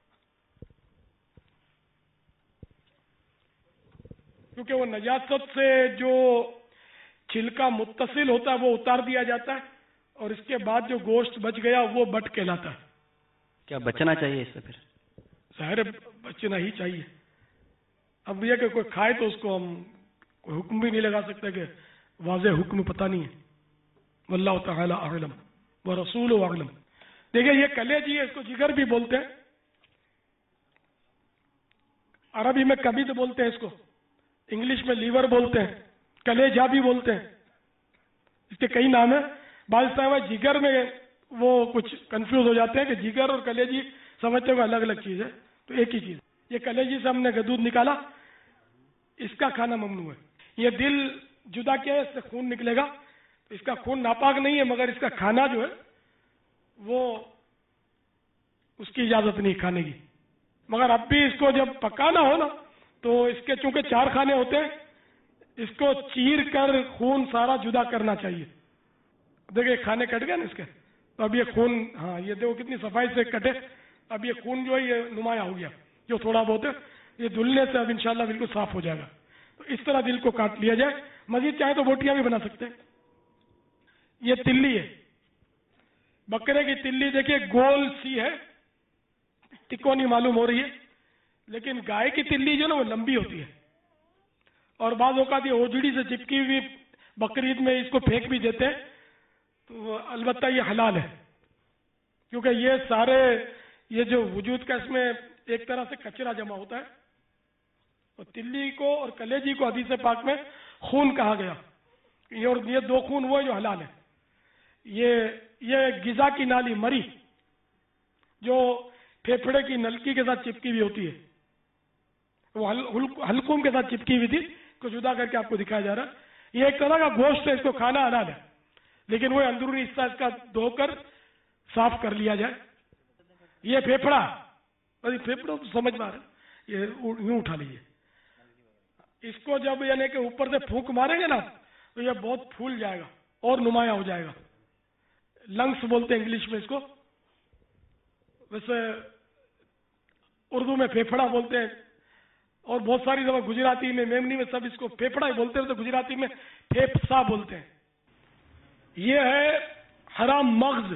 کیونکہ وہ نجاست سے جو چھلکا متصل ہوتا ہے وہ اتار دیا جاتا ہے، اور اس کے بعد جو گوشت بچ گیا وہ بٹ کہلاتا ہے۔ کیا بچنا چاہیے اس سے؟ پھر ظاہر بچنا ہی چاہیے۔ اب یہ کہ کوئی کھائے تو اس کو ہم کوئی حکم بھی نہیں لگا سکتے کہ واضح حکم پتہ نہیں ہے، واللہ تعالی اعلم ورسول اعلم۔ دیکھیں یہ کلیجی ہے، اس کو جگر بھی بولتے ہیں، عربی میں کبد بولتے ہیں اس کو، انگلش میں لیور بولتے ہیں، کلیجا بھی بولتے ہیں، اس کے کئی نام ہیں۔ بعض صاحب جگر میں وہ کچھ کنفیوز ہو جاتے ہیں کہ جگر اور کلیجی سمجھتے ہوئے الگ الگ چیز ہے، تو ایک ہی چیز۔ یہ کلیجی سے ہم نے دودھ نکالا، اس کا کھانا ممنوع ہے۔ یہ دل جدا کیا ہے، اس سے خون نکلے گا، اس کا خون ناپاک نہیں ہے، مگر اس کا کھانا جو ہے وہ اس کی اجازت نہیں کھانے کی۔ مگر اب بھی اس کو جب پکانا ہو نا تو اس کے چونکہ 4 کھانے ہوتے ہیں، اس کو چیر کر خون سارا جدا کرنا چاہیے۔ دیکھیں کھانے کٹ گئے نا اس کے، تو اب یہ خون، ہاں یہ دیکھو کتنی صفائی سے کٹے، اب یہ خون جو ہے یہ نمایاں ہو گیا، جو تھوڑا بہت ہے یہ دھلنے سے اب انشاءاللہ بالکل صاف ہو جائے گا۔ تو اس طرح دل کو کاٹ لیا جائے، مزید چاہے تو بوٹیاں بھی بنا سکتے ہیں۔ یہ تلی ہے، بکرے کی تلی دیکھیے گول سی ہے، تکونی معلوم ہو رہی ہے، لیکن گائے کی تلی جو نا وہ لمبی ہوتی ہے، اور بعض اوقات یہ اوجڑی سے چپکی ہوئی بقرعید میں اس کو پھینک بھی دیتے ہیں، تو البتہ یہ حلال ہے، کیونکہ یہ سارے یہ جو وجود کا اس میں ایک طرح سے کچرا جمع ہوتا ہے، اور تلی کو اور کلیجی کو حدیث پاک میں خون کہا گیا، اور یہ 2 خون وہ ہے جو حلال ہے۔ یہ غذا کی نالی مری جو پھیپھڑے کی نلکی کے ساتھ چپکی ہوئی ہوتی ہے، وہ حلقوم کے ساتھ چپکی ہوئی تھی، کو جدا کر کے آپ کو دکھایا جا رہا ہے۔ یہ ایک طرح کا گوشت ہے، اس کو کھانا حلال ہے، لیکن وہ اندرونی حصہ اس کا دھو کر صاف کر لیا جائے۔ یہ پھیپھڑا، پھیپھڑا تو سمجھ میں آ رہا ہے، یہ یوں اٹھا لیجیے، اس کو جب یعنی کہ اوپر سے پھونک ماریں گے نا تو یہ بہت پھول جائے گا اور نمایاں ہو جائے گا۔ لنگس بولتے ہیں انگلش میں اس کو، ویسے اردو میں پھیپھڑا بولتے ہیں، اور بہت ساری جگہ گجراتی میں، میمنی میں سب اس کو پھیپھڑا ہی بولتے ہیں، تو گجراتی میں پھیپسا بولتے ہیں۔ یہ ہے حرام مغز،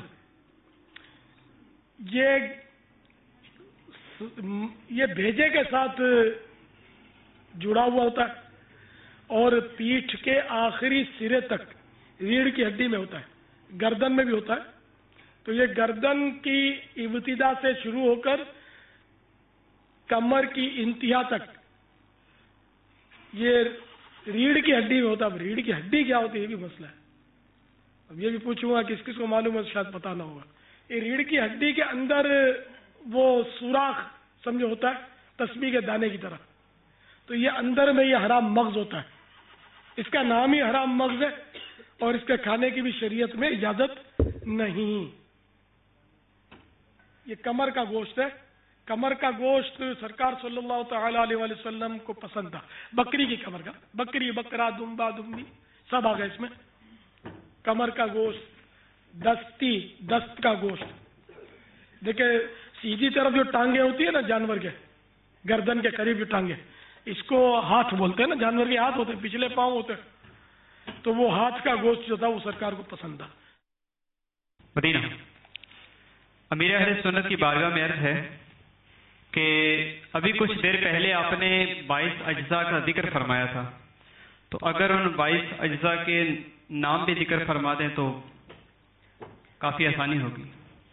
یہ بھیجے کے ساتھ جڑا ہوا ہوتا ہے، اور پیٹھ کے آخری سرے تک ریڑھ کی ہڈی میں ہوتا ہے، گردن میں بھی ہوتا ہے۔ تو یہ گردن کی ابتدا سے شروع ہو کر کمر کی انتہا تک یہ ریڑھ کی ہڈی میں ہوتا ہے۔ اب ریڑھ کی ہڈی کیا ہوتی ہے یہ بھی مسئلہ ہے، اب یہ بھی پوچھوں گا کس کس کو معلوم ہے، شاید پتہ نہ ہوگا۔ یہ ریڑھ کی ہڈی کے اندر وہ سوراخ سمجھو ہوتا ہے تسبیح کے دانے کی طرح، تو یہ اندر میں یہ حرام مغز ہوتا ہے، اس کا نام ہی حرام مغز ہے، اور اس کے کھانے کی بھی شریعت میں اجازت نہیں۔ یہ کمر کا گوشت ہے، کمر کا گوشت سرکار صلی اللہ تعالی علیہ وآلہ وسلم کو پسند تھا، بکری کی کمر کا، بکری، بکرا، دمبا، دمبی سب آ گئے اس میں۔ کمر کا گوشت، دست کا گوشت، دیکھیں सीधी तरफ जो टांगे होती है ना जानवर के गर्दन के करीब जो टांगे, इसको हाथ बोलते हैं ना, जानवर के हाथ होते हैं, पिछले पांव होते हैं, तो वो हाथ का गोश्त जो था वो सरकार को पसंद था। मदीना, अमीर अहले सुन्नत की बारगाह में अर्ज है कि अभी कुछ देर पहले आपने 22 अज्जा का जिक्र फरमाया था, तो अगर उन 22 अज्जा के नाम भी जिक्र फरमा दें तो काफी आसानी होगी।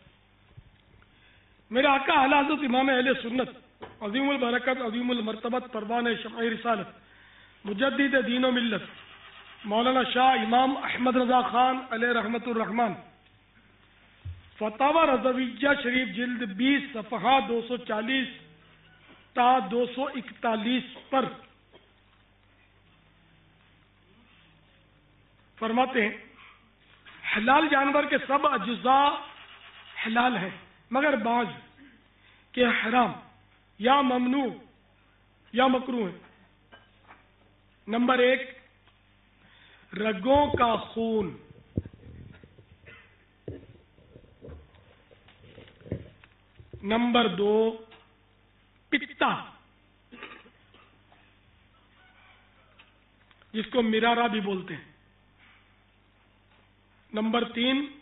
मेरे आका आला हज़रत इमाम अहले सुन्नत अज़ीमुल बरकत अज़ीमुल मर्तबत परवान शमई रिसालत मुजद्दिद दीन व मिल्लत मौलाना शाह इमाम अहमद रजा खान अलैहि रहमतुर रहमान फतावा रज़विय्या शरीफ जिल्द 20 सफ़हा 240 ता 241 पर फरमाते हैं, हलाल जानवर के सब अज्जा हलाल हैं मगर बाज के हराम या ममनू या मकरूह है। नंबर 1, रगों का खून। नंबर 2, पित्ता जिसको मिरारा भी बोलते हैं। नंबर 3,